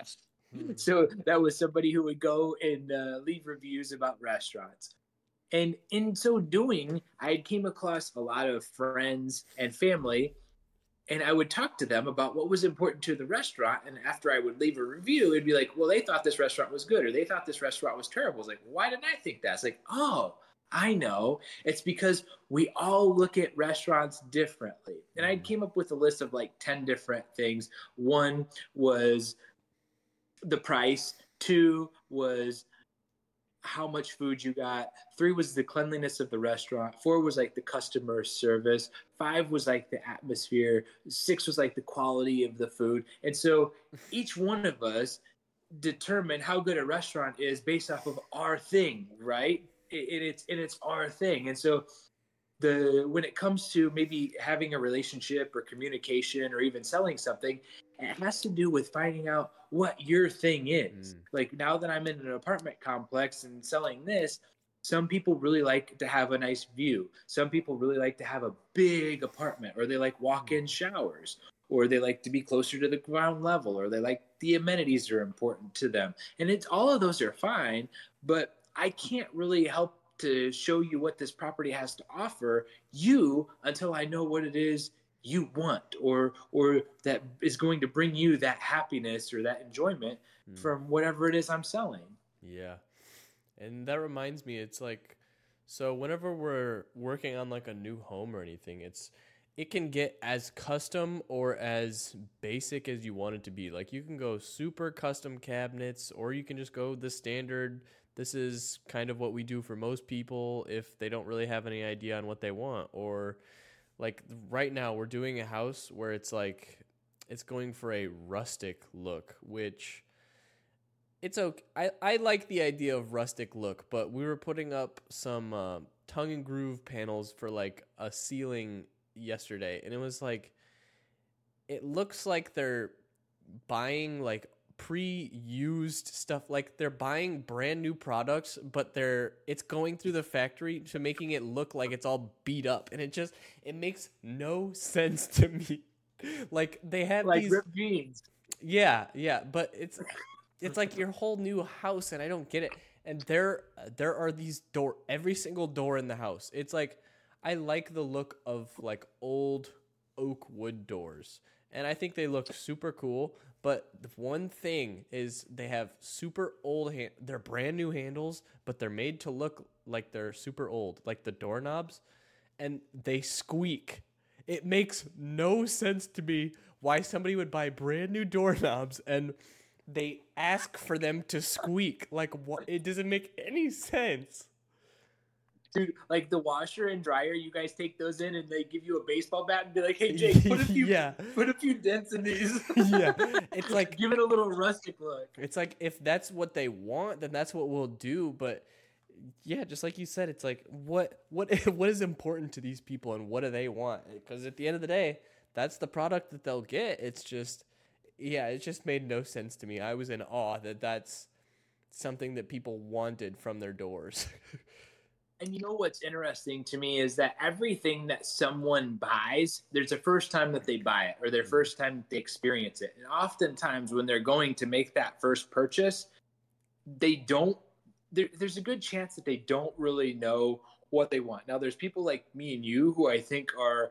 Hmm. So that was somebody who would go and uh, leave reviews about restaurants. And in so doing, I came across a lot of friends and family, and I would talk to them about what was important to the restaurant. And after I would leave a review, it'd be like, well, they thought this restaurant was good, or they thought this restaurant was terrible. It's like, why didn't I think that? It's like, oh, I know. It's because we all look at restaurants differently. And I Hmm. came up with a list of like ten different things. One was the price, two was how much food you got. Three was the cleanliness of the restaurant. Four was like the customer service. Five was like the atmosphere. Six was like the quality of the food. And so each one of us determine how good a restaurant is based off of our thing, right? And it's and it's our thing. And so the when it comes to maybe having a relationship or communication or even selling something, it has to do with finding out what your thing is. Hmm. Like now that I'm in an apartment complex and selling this, some people really like to have a nice view. Some people really like to have a big apartment, or they like walk-in showers, or they like to be closer to the ground level, or they like the amenities are important to them. And it's all of those are fine, but I can't really help to show you what this property has to offer you until I know what it is you want, or or that is going to bring you that happiness or that enjoyment Hmm. from whatever it is I'm selling. Yeah. And that reminds me, it's like, so whenever we're working on like a new home or anything, it's it can get as custom or as basic as you want it to be. Like you can go super custom cabinets, or you can just go the standard. This is kind of what we do for most people if they don't really have any idea on what they want. Or like right now, we're doing a house where it's like it's going for a rustic look, which it's okay. I, I like the idea of rustic look, but we were putting up some uh, tongue and groove panels for like a ceiling yesterday, and it was like it looks like they're buying like pre-used stuff, like they're buying brand new products, but they're it's going through the factory to making it look like it's all beat up, and it just it makes no sense to me. Like they have Like these, ripped jeans. yeah, yeah, but it's it's like your whole new house, and I don't get it. And there there are these door every single door in the house. It's like I like the look of like old oak wood doors, and I think they look super cool. But the one thing is they have super old hand. They're brand new handles, but they're made to look like they're super old, like the doorknobs, and they squeak. It makes no sense to me why somebody would buy brand new doorknobs and they ask for them to squeak. Like what? It doesn't make any sense. Dude, like the washer and dryer, you guys take those in and they give you a baseball bat and be like, hey Jake, put a few Yeah. put a few dents in these. Yeah. It's like Give it a little rustic look. it's like if that's what they want, then that's what we'll do. But yeah, just like you said, it's like what what what is important to these people and what do they want? Because at the end of the day, that's the product that they'll get. It's just yeah, it just made no sense to me. I was in awe that that's something that people wanted from their doors. And you know what's interesting to me is that everything that someone buys, there's a first time that they buy it or their first time that they experience it. And oftentimes when they're going to make that first purchase, they don't there, there's a good chance that they don't really know what they want. Now there's people like me and you who I think are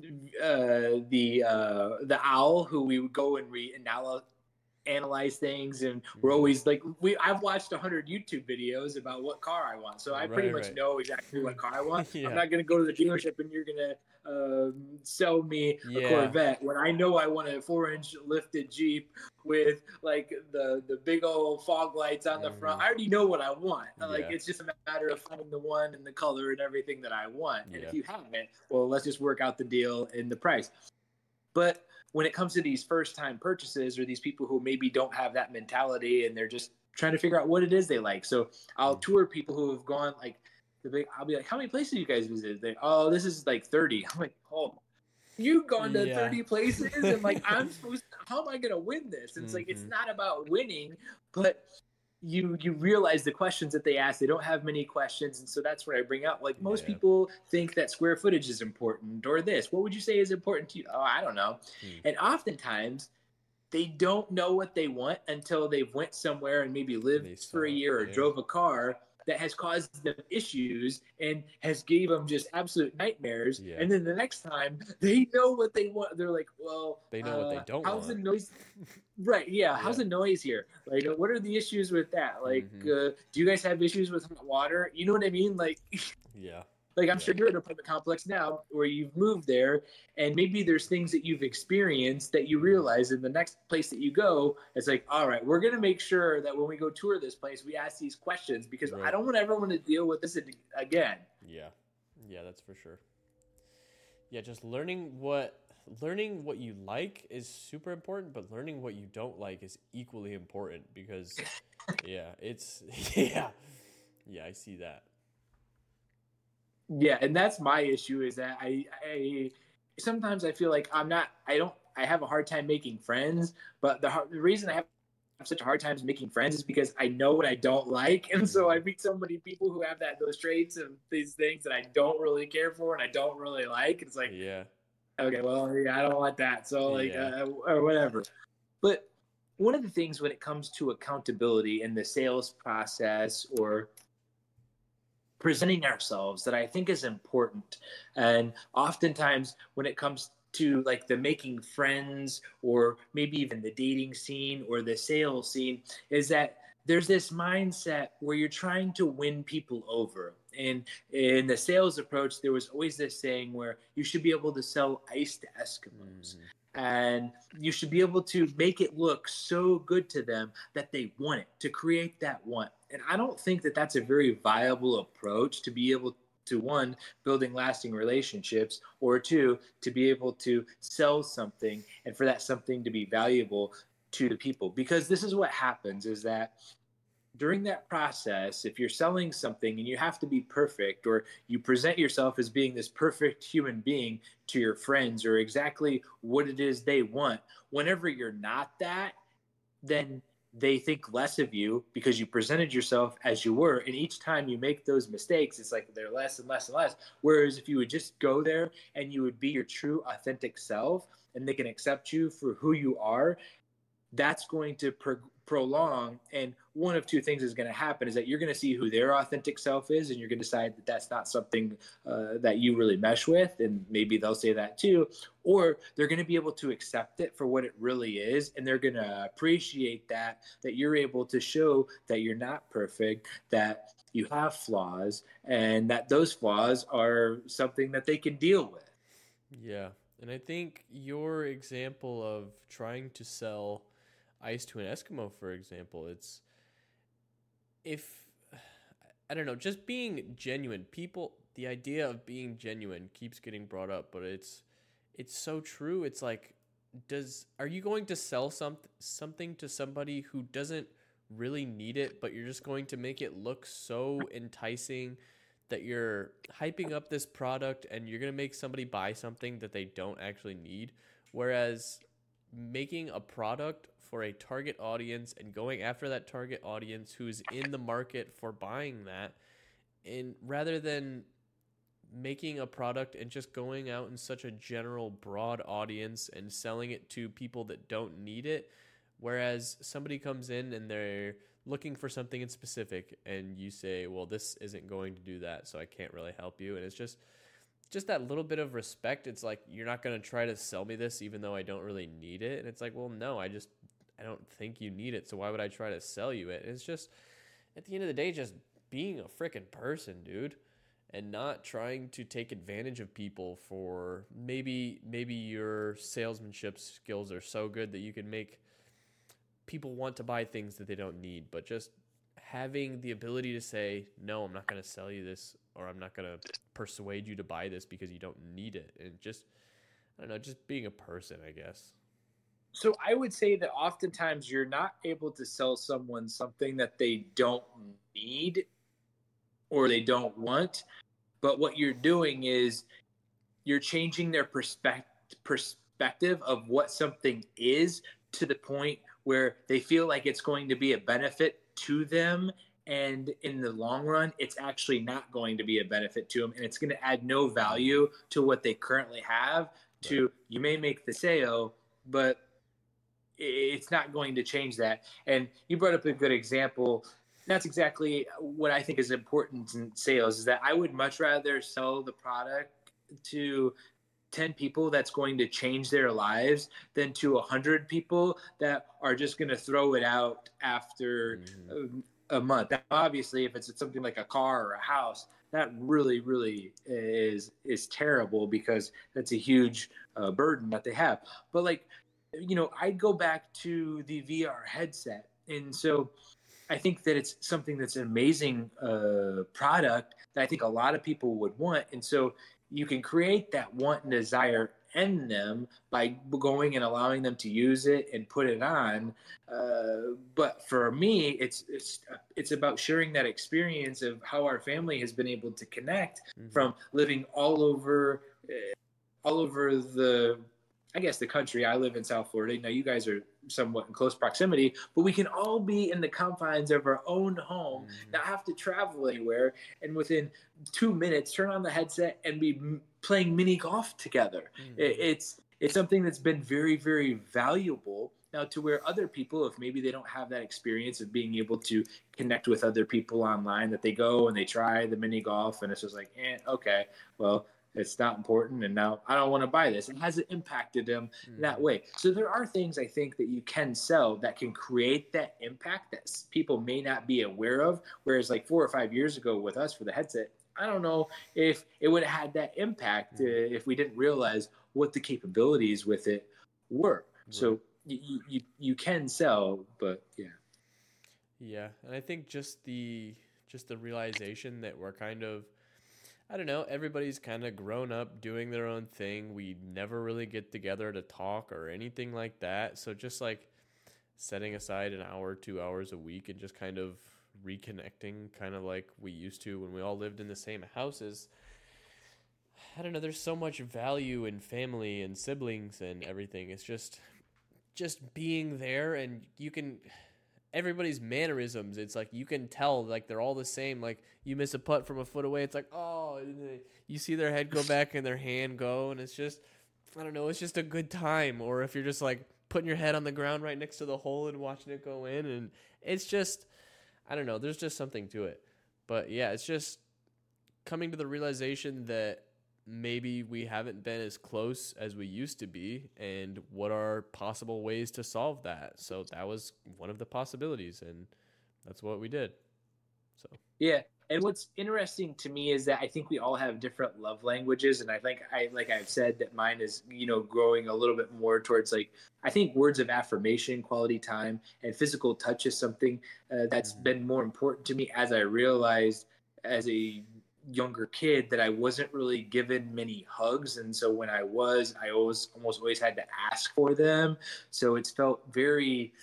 uh, the uh, the owl who we would go and we anal- analyze things, and we're Mhm. always like we I've watched a hundred YouTube videos about what car I want, so I pretty Right, much right. know exactly what car I want. I'm Yeah. not going to go to the dealership and you're going to um, sell me a Yeah. Corvette when I know I want a four inch lifted Jeep with like the the big old fog lights on the front. Mhm. I already know what I want. Like Yeah. it's just a matter of finding the one and the color and everything that I want. And Yeah. if you haven't, well, let's just work out the deal and the price. But when it comes to these first time purchases or these people who maybe don't have that mentality and they're just trying to figure out what it is they like. So I'll Mm. tour people who have gone like the big, I'll be like, how many places you guys visited? They, oh, this is like thirty. I'm like, oh, you've gone to Yeah. thirty places and like, I'm supposed to, how am I going to win this? And it's like, it's Mhm. not about winning, but you you realize the questions that they ask, they don't have many questions. And so that's what I bring up, like most Yeah. people think that square footage is important or this, what would you say is important to you? Oh, I don't know. Hmm. And oftentimes they don't know what they want until they've went somewhere and maybe lived They for a saw it. year or Yeah. drove a car that has caused them issues and has gave them just absolute nightmares. Yeah. And then the next time they know what they want, they're like, well, They know uh, what they don't how's want. the noise? Right. Yeah. How's Yeah. the noise here? Like, what are the issues with that? Like, Mhm. uh, do you guys have issues with hot water? You know what I mean? Like, Yeah. like I'm Yeah. sure you're in an apartment complex now where you've moved there, and maybe there's things that you've experienced that you realize in the next place that you go, it's like, all right, we're going to make sure that when we go tour this place, we ask these questions because Right. I don't want everyone to deal with this again. Yeah. Yeah, that's for sure. Yeah, just learning what learning what you like is super important, but learning what you don't like is equally important because yeah, it's yeah. Yeah, I see that. Yeah, and that's my issue is that I, I sometimes I feel like I'm not I don't I have a hard time making friends, but the, the reason I have such a hard time making friends is because I know what I don't like, and so I meet so many people who have that those traits and these things that I don't really care for and I don't really like. It's like, Yeah. okay, well, yeah, I don't want that, so like, Yeah. uh, or whatever. But one of the things when it comes to accountability in the sales process or presenting ourselves that I think is important. And oftentimes when it comes to like the making friends or maybe even the dating scene or the sales scene is that there's this mindset where you're trying to win people over. And in the sales approach, there was always this saying where you should be able to sell ice to Eskimos. Mhm. And you should be able to make it look so good to them that they want it, to create that want. And I don't think that that's a very viable approach to be able to, one, building lasting relationships, or two, to be able to sell something and for that something to be valuable to the people. Because this is what happens is that during that process, if you're selling something and you have to be perfect, or you present yourself as being this perfect human being to your friends or exactly what it is they want, whenever you're not that, then they think less of you because you presented yourself as you were. And each time you make those mistakes, it's like they're less and less and less. Whereas if you would just go there and you would be your true, authentic self, and they can accept you for who you are, that's going to pro- prolong. And one of two things is going to happen is that you're going to see who their authentic self is, and you're going to decide that that's not something uh, that you really mesh with, and maybe they'll say that too. Or they're going to be able to accept it for what it really is, and they're going to appreciate that that you're able to show that you're not perfect, that you have flaws, and that those flaws are something that they can deal with. Yeah. And I think your example of trying to sell ice to an Eskimo, for example, it's if I don't know, just being genuine. People, the idea of being genuine keeps getting brought up, but it's it's so true. It's like, does are you going to sell some something to somebody who doesn't really need it, but you're just going to make it look so enticing that you're hyping up this product and you're going to make somebody buy something that they don't actually need? Whereas making a product for a target audience and going after that target audience who's in the market for buying that, and rather than making a product and just going out in such a general broad audience and selling it to people that don't need it, whereas somebody comes in and they're looking for something in specific and you say, well, this isn't going to do that, so I can't really help you. And it's just just that little bit of respect. It's like, you're not going to try to sell me this even though I don't really need it. And it's like, well, no, I just I don't think you need it, so why would I try to sell you it? And it's just, at the end of the day, just being a freaking person, dude, and not trying to take advantage of people for maybe maybe your salesmanship skills are so good that you can make people want to buy things that they don't need, but just having the ability to say, no, I'm not going to sell you this, or I'm not going to persuade you to buy this because you don't need it. And just, I don't know, just being a person, I guess. So I would say that oftentimes you're not able to sell someone something that they don't need or they don't want. But what you're doing is you're changing their perspective perspective of what something is to the point where they feel like it's going to be a benefit to them, and in the long run it's actually not going to be a benefit to them, and it's going to add no value to what they currently have. Right. To, you may make the sale, but it's not going to change that. And you brought up a good example. That's exactly what I think is important in sales, is that I would much rather sell the product to ten people that's going to change their lives than to one hundred people that are just going to throw it out after mm-hmm. a, a month. Now, obviously, if it's something like a car or a house, that really, really is is terrible, because that's a huge uh, burden that they have. But like, you know, I'd go back to the V R headset. And so I think that it's something that's an amazing uh, product that I think a lot of people would want. And so you can create that want and desire in them by going and allowing them to use it and put it on. Uh, but for me, it's, it's, it's about sharing that experience of how our family has been able to connect mm-hmm. from living all over, uh, all over the, I guess, the country. I live in South Florida. Now you guys are somewhat in close proximity, but we can all be in the confines of our own home, mm-hmm. not have to travel anywhere, and within two minutes turn on the headset and be m- playing mini golf together. Mm-hmm. It, it's it's something that's been very, very valuable. Now, to where other people, if maybe they don't have that experience of being able to connect with other people online, that they go and they try the mini golf and it's just like, eh, okay, well, it's not important, and now I don't want to buy this. It hasn't impacted them mm. that way. So there are things I think that you can sell that can create that impact that people may not be aware of. Whereas like four or five years ago with us for the headset, I don't know if it would have had that impact mm. uh, if we didn't realize what the capabilities with it were. Right. So you, you you can sell, but yeah. Yeah, and I think just the just the realization that we're kind of, I don't know, everybody's kind of grown up doing their own thing. We never really get together to talk or anything like that. So just like setting aside an hour, two hours a week and just kind of reconnecting, kind of like we used to when we all lived in the same houses. I don't know, there's so much value in family and siblings and everything. It's just, just being there, and you can... everybody's mannerisms, it's like you can tell, like they're all the same. Like you miss a putt from a foot away, it's like, oh, you see their head go back and their hand go, and it's just, I don't know, it's just a good time. Or if you're just like putting your head on the ground right next to the hole and watching it go in, and it's just, I don't know, there's just something to it. But yeah, it's just coming to the realization that maybe we haven't been as close as we used to be, and what are possible ways to solve that. So that was one of the possibilities, and that's what we did. So yeah, and what's interesting to me is that I think we all have different love languages, and I think I like I've said that mine is, you know, growing a little bit more towards, like, I think words of affirmation, quality time, and physical touch is something uh, that's mm-hmm. been more important to me, as I realized as a younger kid that I wasn't really given many hugs. And so when I was, I always almost always had to ask for them. So it's felt very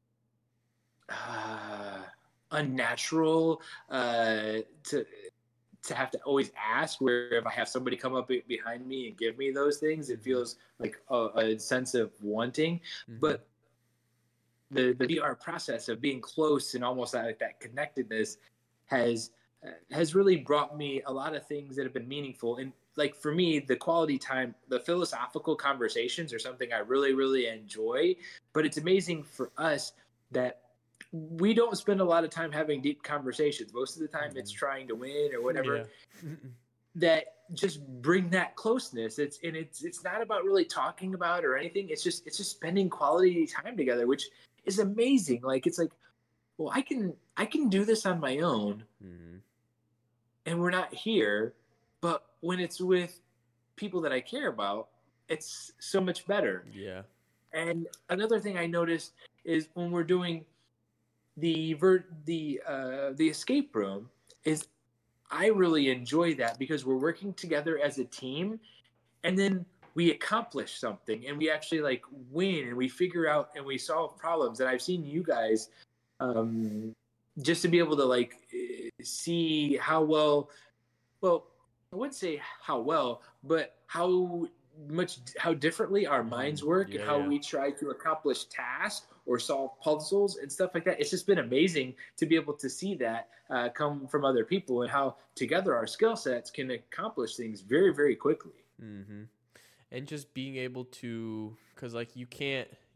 uh, unnatural uh, to to have to always ask, where if I have somebody come up behind me and give me those things, it feels like a, a sense of wanting. Mm-hmm. But the, the V R process of being close and almost like that connectedness has has really brought me a lot of things that have been meaningful. And like for me, the quality time, the philosophical conversations are something I really, really enjoy. But it's amazing for us that we don't spend a lot of time having deep conversations. Most of the time mm-hmm. it's trying to win or whatever. Yeah. That just bring that closeness. It's and it's it's not about really talking about or anything. It's just it's just spending quality time together, which is amazing. Like it's like, well, I can I can do this on my own. Mm-hmm. And we're not here, but when it's with people that I care about, it's so much better. Yeah. And another thing I noticed is when we're doing the ver- the uh, the escape room, is I really enjoy that because we're working together as a team, and then we accomplish something, and we actually like win, and we figure out and we solve problems. And I've seen you guys. Um, just to be able to like see how well, well, I wouldn't say how well, but how much, how differently our minds work yeah, and how yeah. we try to accomplish tasks or solve puzzles and stuff like that. It's just been amazing to be able to see that uh, come from other people, and how together our skill sets can accomplish things very, very quickly. Mm-hmm. And just being able to, because like you can't,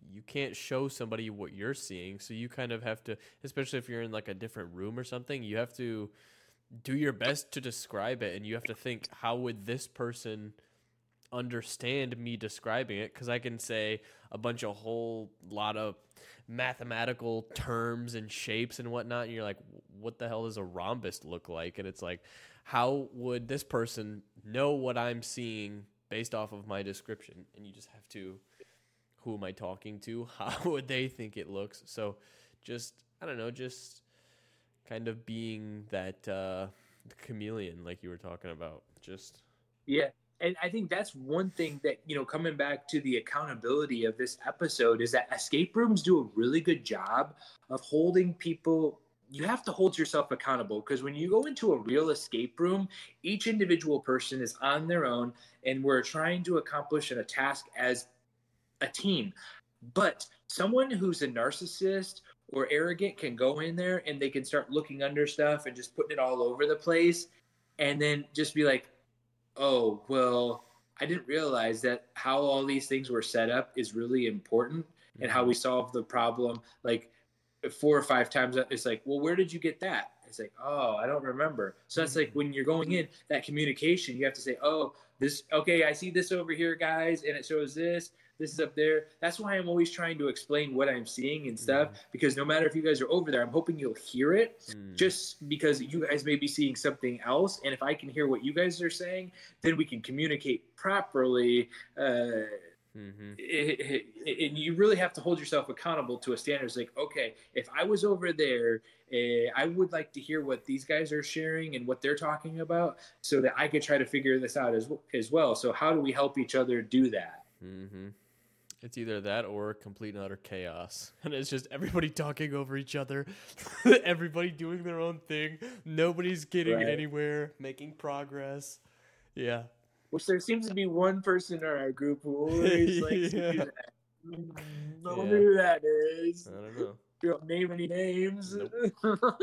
you can't show somebody what you're seeing. So you kind of have to, especially if you're in like a different room or something, you have to do your best to describe it. And you have to think, how would this person understand me describing it? Because I can say a bunch of whole lot of mathematical terms and shapes and whatnot, and you're like, what the hell does a rhombus look like? And it's like, how would this person know what I'm seeing based off of my description? And you just have to, who am I talking to? How would they think it looks? So just, I don't know, just kind of being that uh chameleon like you were talking about. Just yeah. And I think that's one thing that, you know, coming back to the accountability of this episode, is that escape rooms do a really good job of holding people. You have to hold yourself accountable, because when you go into a real escape room, each individual person is on their own, and we're trying to accomplish a task as a team. But someone who's a narcissist or arrogant can go in there and they can start looking under stuff and just putting it all over the place, and then just be like, oh, well, I didn't realize that how all these things were set up is really important, and how we solve the problem like four or five times. It's like, well, where did you get that? It's like, oh, I don't remember. So that's like, when you're going in, that communication, you have to say, oh, this, okay, I see this over here, guys, and it shows this. This is up there. That's why I'm always trying to explain what I'm seeing and stuff, mm. because no matter if you guys are over there, I'm hoping you'll hear it, mm. just because you guys may be seeing something else. And if I can hear what you guys are saying, then we can communicate properly. Uh, mm-hmm. it, it, it, and you really have to hold yourself accountable to a standard. It's like, okay, if I was over there, uh, I would like to hear what these guys are sharing and what they're talking about, so that I could try to figure this out as, as well. So how do we help each other do that? Mm-hmm. It's either that or complete and utter chaos. And it's just everybody talking over each other, everybody doing their own thing. Nobody's getting right. anywhere, making progress. Yeah. Which there seems to be one person in our group who always likes yeah. to do that. I don't know who that is. I don't know. You don't name any names. Nope.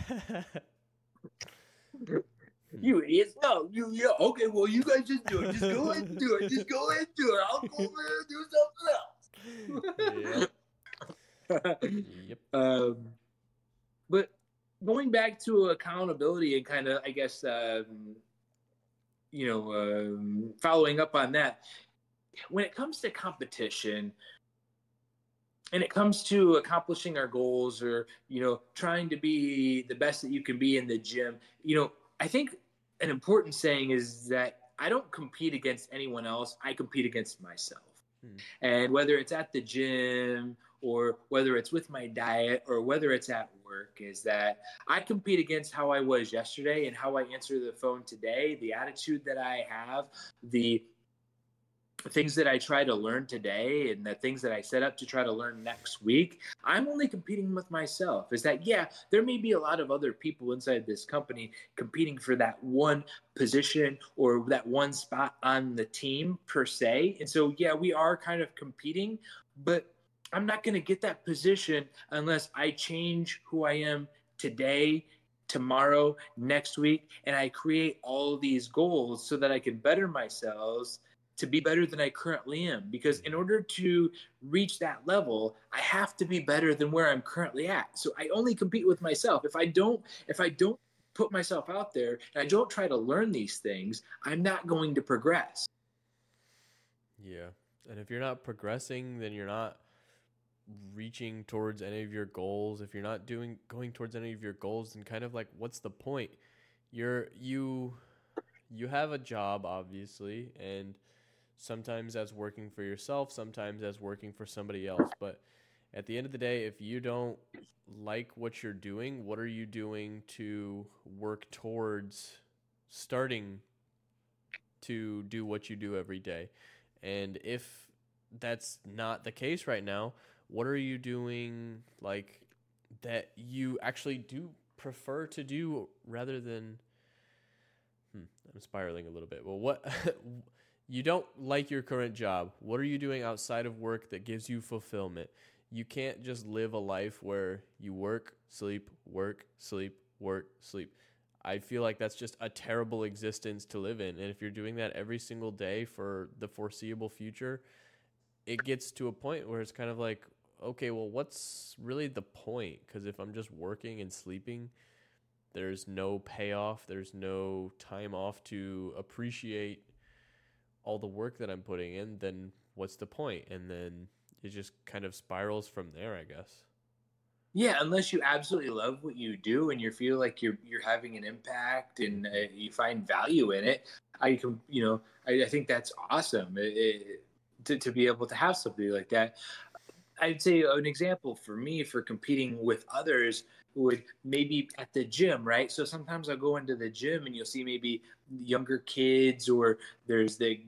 You idiots. No, you, yeah, okay, well, you guys just do it. Just go ahead and do it. Just go ahead and do it. I'll go over there and do something else. yep. yep. Um, but going back to accountability and kind of, I guess, um, you know, um, following up on that, when it comes to competition and it comes to accomplishing our goals, or, you know, trying to be the best that you can be in the gym, you know, I think an important saying is that I don't compete against anyone else. I compete against myself. Hmm. And whether it's at the gym, or whether it's with my diet, or whether it's at work, is that I compete against how I was yesterday and how I answer the phone today, the attitude that I have, the things that I try to learn today, and the things that I set up to try to learn next week. I'm only competing with myself. Is that, yeah, there may be a lot of other people inside this company competing for that one position or that one spot on the team per se. And so, yeah, we are kind of competing, but I'm not going to get that position unless I change who I am today, tomorrow, next week, and I create all of these goals so that I can better myself to be better than I currently am. Because in order to reach that level, I have to be better than where I'm currently at. So I only compete with myself. If I don't, if I don't put myself out there and I don't try to learn these things, I'm not going to progress. Yeah. And if you're not progressing, then you're not reaching towards any of your goals. If you're not doing, going towards any of your goals, then kind of like, what's the point? You're, you, you have a job, obviously, and sometimes as working for yourself, sometimes as working for somebody else. But at the end of the day, if you don't like what you're doing, what are you doing to work towards starting to do what you do every day? And if that's not the case right now, what are you doing like that you actually do prefer to do rather than hmm, I'm spiraling a little bit. Well, what you don't like your current job. What are you doing outside of work that gives you fulfillment? You can't just live a life where you work, sleep, work, sleep, work, sleep. I feel like that's just a terrible existence to live in. And if you're doing that every single day for the foreseeable future, it gets to a point where it's kind of like, okay, well, what's really the point? Because if I'm just working and sleeping, there's no payoff, there's no time off to appreciate all the work that I'm putting in, then what's the point? And then it just kind of spirals from there, I guess. Yeah, unless you absolutely love what you do and you feel like you're you're having an impact and uh, you find value in it, I can, you know, I, I think that's awesome it, it, to to be able to have something like that. I'd say an example for me for competing with others would maybe at the gym, right? So sometimes I'll go into the gym and you'll see maybe younger kids or there's the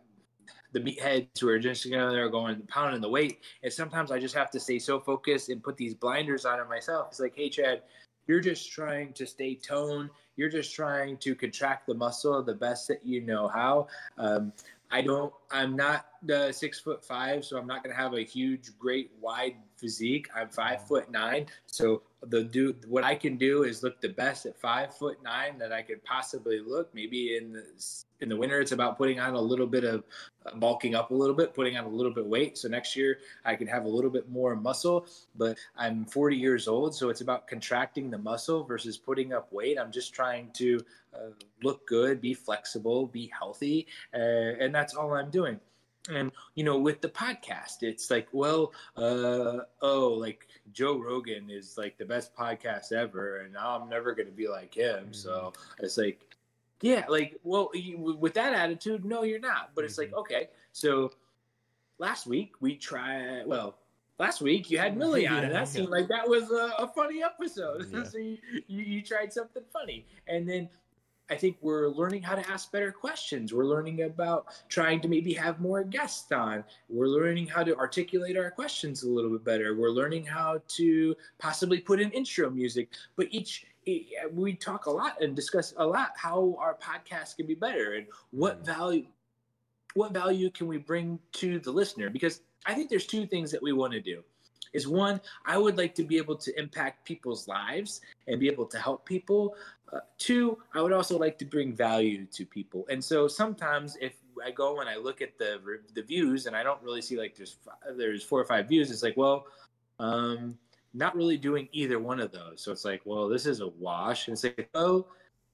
the meatheads who are just you know they're going pounding the weight. And sometimes I just have to stay so focused and put these blinders on it myself. It's like, hey, Chad, you're just trying to stay toned. You're just trying to contract the muscle the best that you know how. Um, I don't. I'm not uh, six foot five, so I'm not going to have a huge, great, wide physique. I'm five foot nine, so the do what I can do is look the best at five foot nine that I could possibly look. Maybe in the in the winter, it's about putting on a little bit of uh, bulking up a little bit, putting on a little bit of weight. So next year I can have a little bit more muscle. But I'm forty years old, so it's about contracting the muscle versus putting up weight. I'm just trying to uh, look good, be flexible, be healthy, uh, and that's all I'm doing. And you know, with the podcast, it's like, well, uh, oh, like Joe Rogan is like the best podcast ever, and now I'm never going to be like him. Mm-hmm. So it's like, yeah, like, well, you, with that attitude, no, you're not. But mm-hmm. It's like, okay, so last week we tried. Well, last week you had Millie on, yeah, and that yeah. seemed like that was a, a funny episode. Yeah. So you, you you tried something funny, and then I think we're learning how to ask better questions. We're learning about trying to maybe have more guests on. We're learning how to articulate our questions a little bit better. We're learning how to possibly put in intro music. But each, we talk a lot and discuss a lot how our podcast can be better and what value, what value can we bring to the listener? Because I think there's two things that we want to do. Is one, I would like to be able to impact people's lives and be able to help people. Uh, two, I would also like to bring value to people. And so sometimes if I go and I look at the the views and I don't really see like there's there's four or five views, it's like, well, um, not really doing either one of those. So it's like, well, this is a wash. And it's like, oh,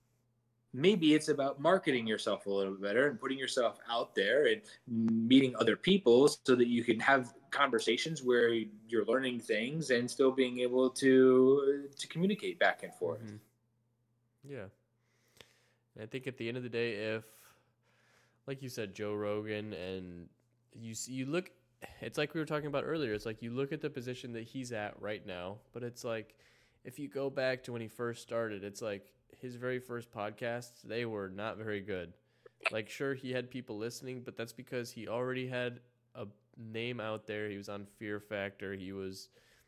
maybe it's about marketing yourself a little bit better and putting yourself out there and meeting other people so that you can have conversations where you're learning things and still being able to to communicate back and forth. Mm-hmm. Yeah. And I think at the end of the day, if, like you said, Joe Rogan, and you see, you look, it's like we were talking about earlier. It's like you look at the position that he's at right now, but it's like if you go back to when he first started, it's like his very first podcasts, they were not very good. Like, sure, he had people listening, but that's because he already had a name out there. He was on Fear Factor. He was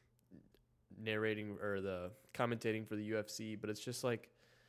narrating or the commentating for the U F C, but it's just like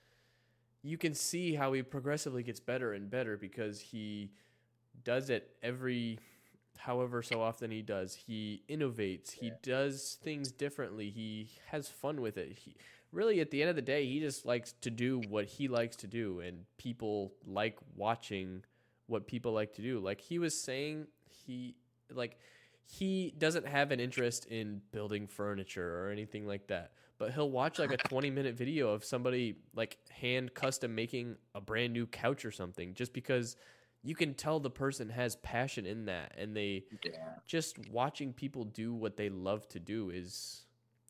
you can see how he progressively gets better and better because he does it every however so often he does. He innovates. He does things differently. He has fun with it. He really, at the end of the day, he just likes to do what he likes to do, and people like watching what people like to do. Like he was saying, he like he doesn't have an interest in building furniture or anything like that, but he'll watch like a twenty minute video of somebody like hand custom making a brand new couch or something, just because you can tell the person has passion in that, and they yeah. just watching people do what they love to do is,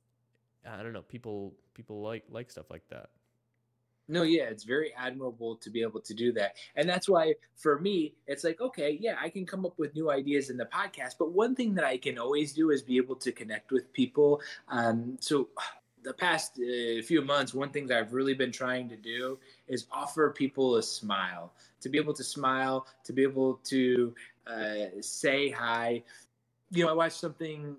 I don't know, people people like like stuff like that. No, yeah, it's very admirable to be able to do that. And that's why for me, it's like, okay, yeah, I can come up with new ideas in the podcast, but one thing that I can always do is be able to connect with people. Um, so the past uh, few months, one thing that I've really been trying to do is offer people a smile, to be able to smile, to be able to uh, say hi. You know, I watched something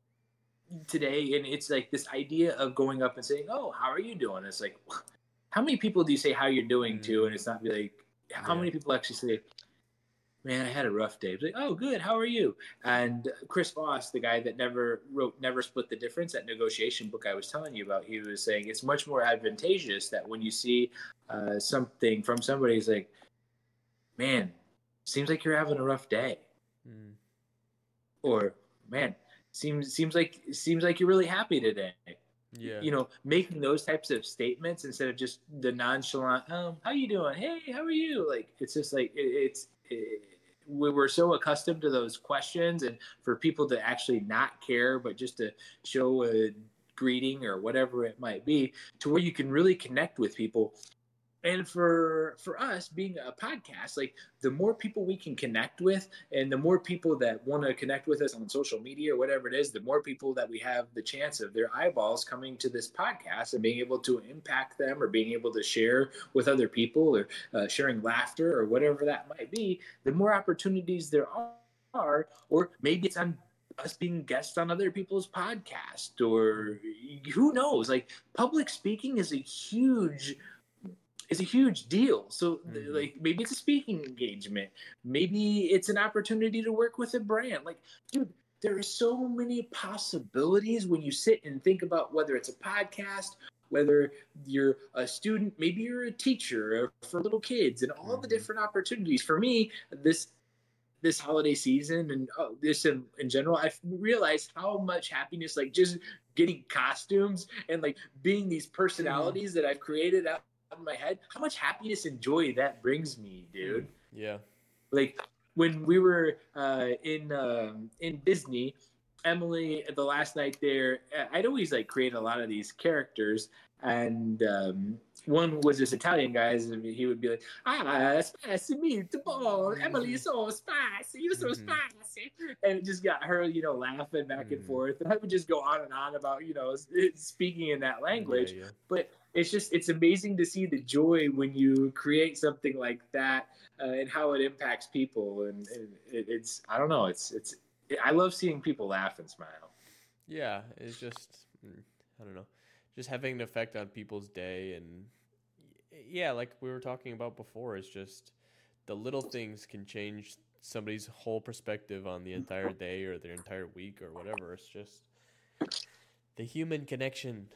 today, and it's like this idea of going up and saying, "Oh, how are you doing?" It's like, how many people do you say how you're doing to, and it's not like, how yeah. many people actually say, "Man, I had a rough day." It's like, "Oh, good. How are you?" And Chris Voss, the guy that never wrote Never Split the Difference, that negotiation book I was telling you about, he was saying it's much more advantageous that when you see uh, something from somebody, he's like, "Man, seems like you're having a rough day." Mm. or man, seems seems like seems like you're really happy today. Yeah. You know, making those types of statements instead of just the nonchalant, um, how you doing? Hey, how are you? Like, it's just like, it, it's, it, we were so accustomed to those questions, and for people to actually not care, but just to show a greeting or whatever it might be, to where you can really connect with people. And for for us being a podcast, like the more people we can connect with, and the more people that want to connect with us on social media or whatever it is, the more people that we have the chance of their eyeballs coming to this podcast and being able to impact them, or being able to share with other people, or uh, sharing laughter or whatever that might be, the more opportunities there are. Or maybe it's on us being guests on other people's podcast, or who knows. Like, public speaking is a huge is a huge deal. So Mm-hmm. like, maybe it's a speaking engagement, maybe it's an opportunity to work with a brand. Like, dude, there are so many possibilities when you sit and think about whether it's a podcast, whether you're a student, maybe you're a teacher for little kids, and all the Mm-hmm. different opportunities. For me, this this holiday season, and oh, this in, in general, I've realized how much happiness, like just getting costumes and like being these personalities that I've created out in my head, how much happiness and joy that brings me, dude. Yeah. Like, when we were uh, in um, in Disney, Emily, the last night there, I'd always like create a lot of these characters, and um, one was this Italian guy. And he would be like, "Ah, spicy meatball, Emily, so spicy, you're so Mm-hmm. spicy," and it just got her, you know, laughing back and Mm-hmm. forth. And I would just go on and on about, you know, speaking in that language, Yeah, yeah. but it's just it's amazing to see the joy when you create something like that, uh, and how it impacts people. And, and it, it's I don't know, it's it's I love seeing people laugh and smile. Yeah, it's just mm, I don't know, just having an effect on people's day. And yeah, like we were talking about before, it's just the little things can change somebody's whole perspective on the entire day or their entire week or whatever. It's just the human connection,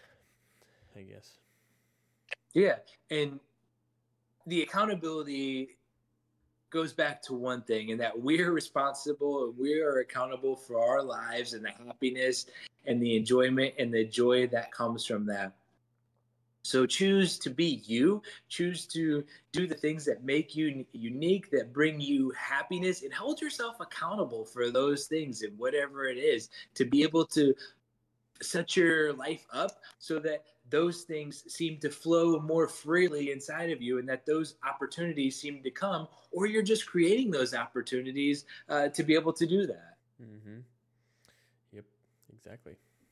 I guess. Yeah, and the accountability goes back to one thing, and that we're responsible and we are accountable for our lives and the happiness and the enjoyment and the joy that comes from that. So choose to be you, choose to do the things that make you unique, that bring you happiness, and hold yourself accountable for those things, and whatever it is, to be able to set your life up so that those things seem to flow more freely inside of you, and that those opportunities seem to come, or you're just creating those opportunities uh, to be able to do that. Mm-hmm. Yep, exactly.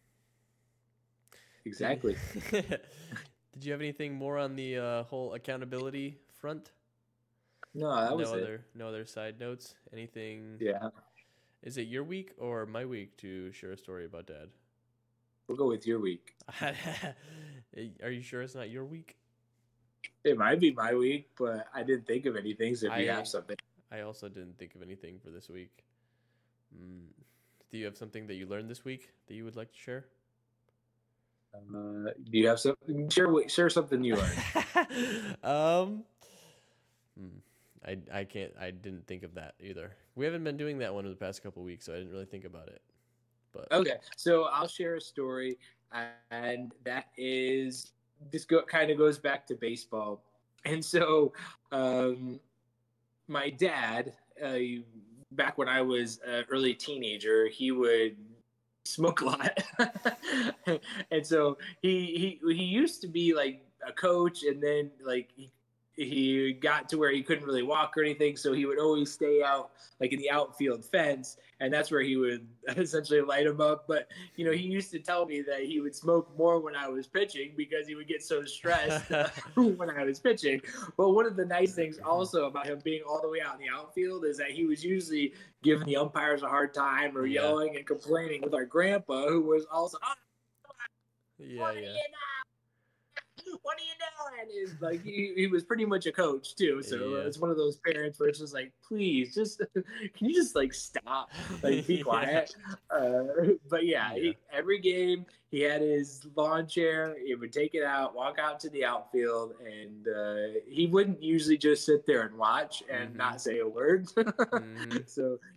Did Exactly. Did you have anything more on the uh, whole accountability front? No, that No was it. other no other side notes? Anything? Yeah, Is it your week or my week to share a story about dad? we'll go with your week. Are you sure it's not your week? It might be my week, but I didn't think of anything. So if you I have something, I also didn't think of anything for this week. Mm. Do you have something that you learned this week that you would like to share? uh, do you have something? Share share something you learned. um, hmm, I I can't. I didn't think of that either. We haven't been doing that one in the past couple of weeks, so I didn't really think about it. But Okay, so I'll share a story, and that is this go, kind of goes back to baseball. And so, um, my dad, uh, back when I was an early teenager, he would smoke a lot, and so he he he used to be like a coach, and then like he he got to where he couldn't really walk or anything, so he would always stay out like in the outfield fence, and that's where he would essentially light him up. But you know, he used to tell me that he would smoke more when I was pitching because he would get so stressed uh, when I was pitching. But one of the nice things also about him being all the way out in the outfield is that he was usually giving the umpires a hard time or yeah, yelling and complaining with our grandpa, who was also, oh, yeah, what are yeah, you doing? What are you doing? Is like he, he was pretty much a coach too, so yeah, it's one of those parents where it's just like, please, just can you just like stop, like be yeah, quiet. Uh, but yeah, yeah. he, every game he had his lawn chair. He would take it out, walk out to the outfield, and uh, he wouldn't usually just sit there and watch and Mhm, not say a word. mhm. So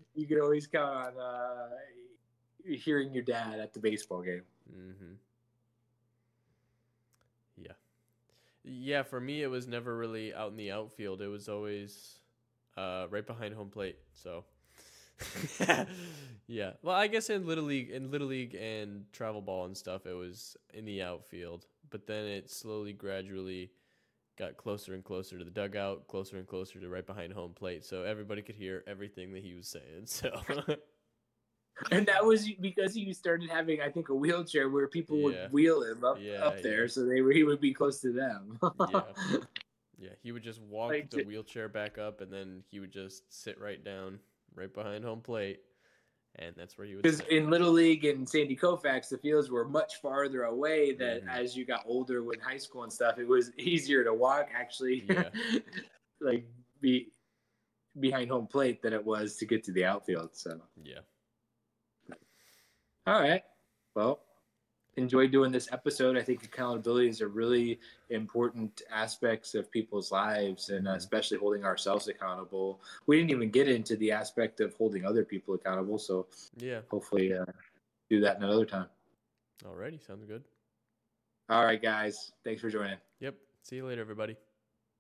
you could always count on uh, hearing your dad at the baseball game. Mm-hmm. Yeah. Yeah, for me, it was never really out in the outfield. It was always uh, right behind home plate. So, yeah. Well, I guess in little league, in little league and travel ball and stuff, it was in the outfield. But then it slowly, gradually got closer and closer to the dugout, closer and closer to right behind home plate, so everybody could hear everything that he was saying. So, and that was because he started having, I think, a wheelchair where people yeah, would wheel him up yeah, up there, yeah, so they were he would be close to them. yeah, yeah. He would just walk Like, the wheelchair back up, and then he would just sit right down, right behind home plate, and that's where he would because sit. in Little League and Sandy Koufax, the fields were much farther away. That Mhm. as you got older with high school and stuff, it was easier to walk actually, Yeah. like be behind home plate than it was to get to the outfield. So, Yeah. all right, well, enjoy doing this episode. I think accountability is a really important aspects of people's lives, and uh, Mhm. especially holding ourselves accountable. We didn't even get into the aspect of holding other people accountable, so Yeah. hopefully uh, do that another time. Alrighty, sounds good. All right, guys. Thanks for joining. Yep. See you later, everybody.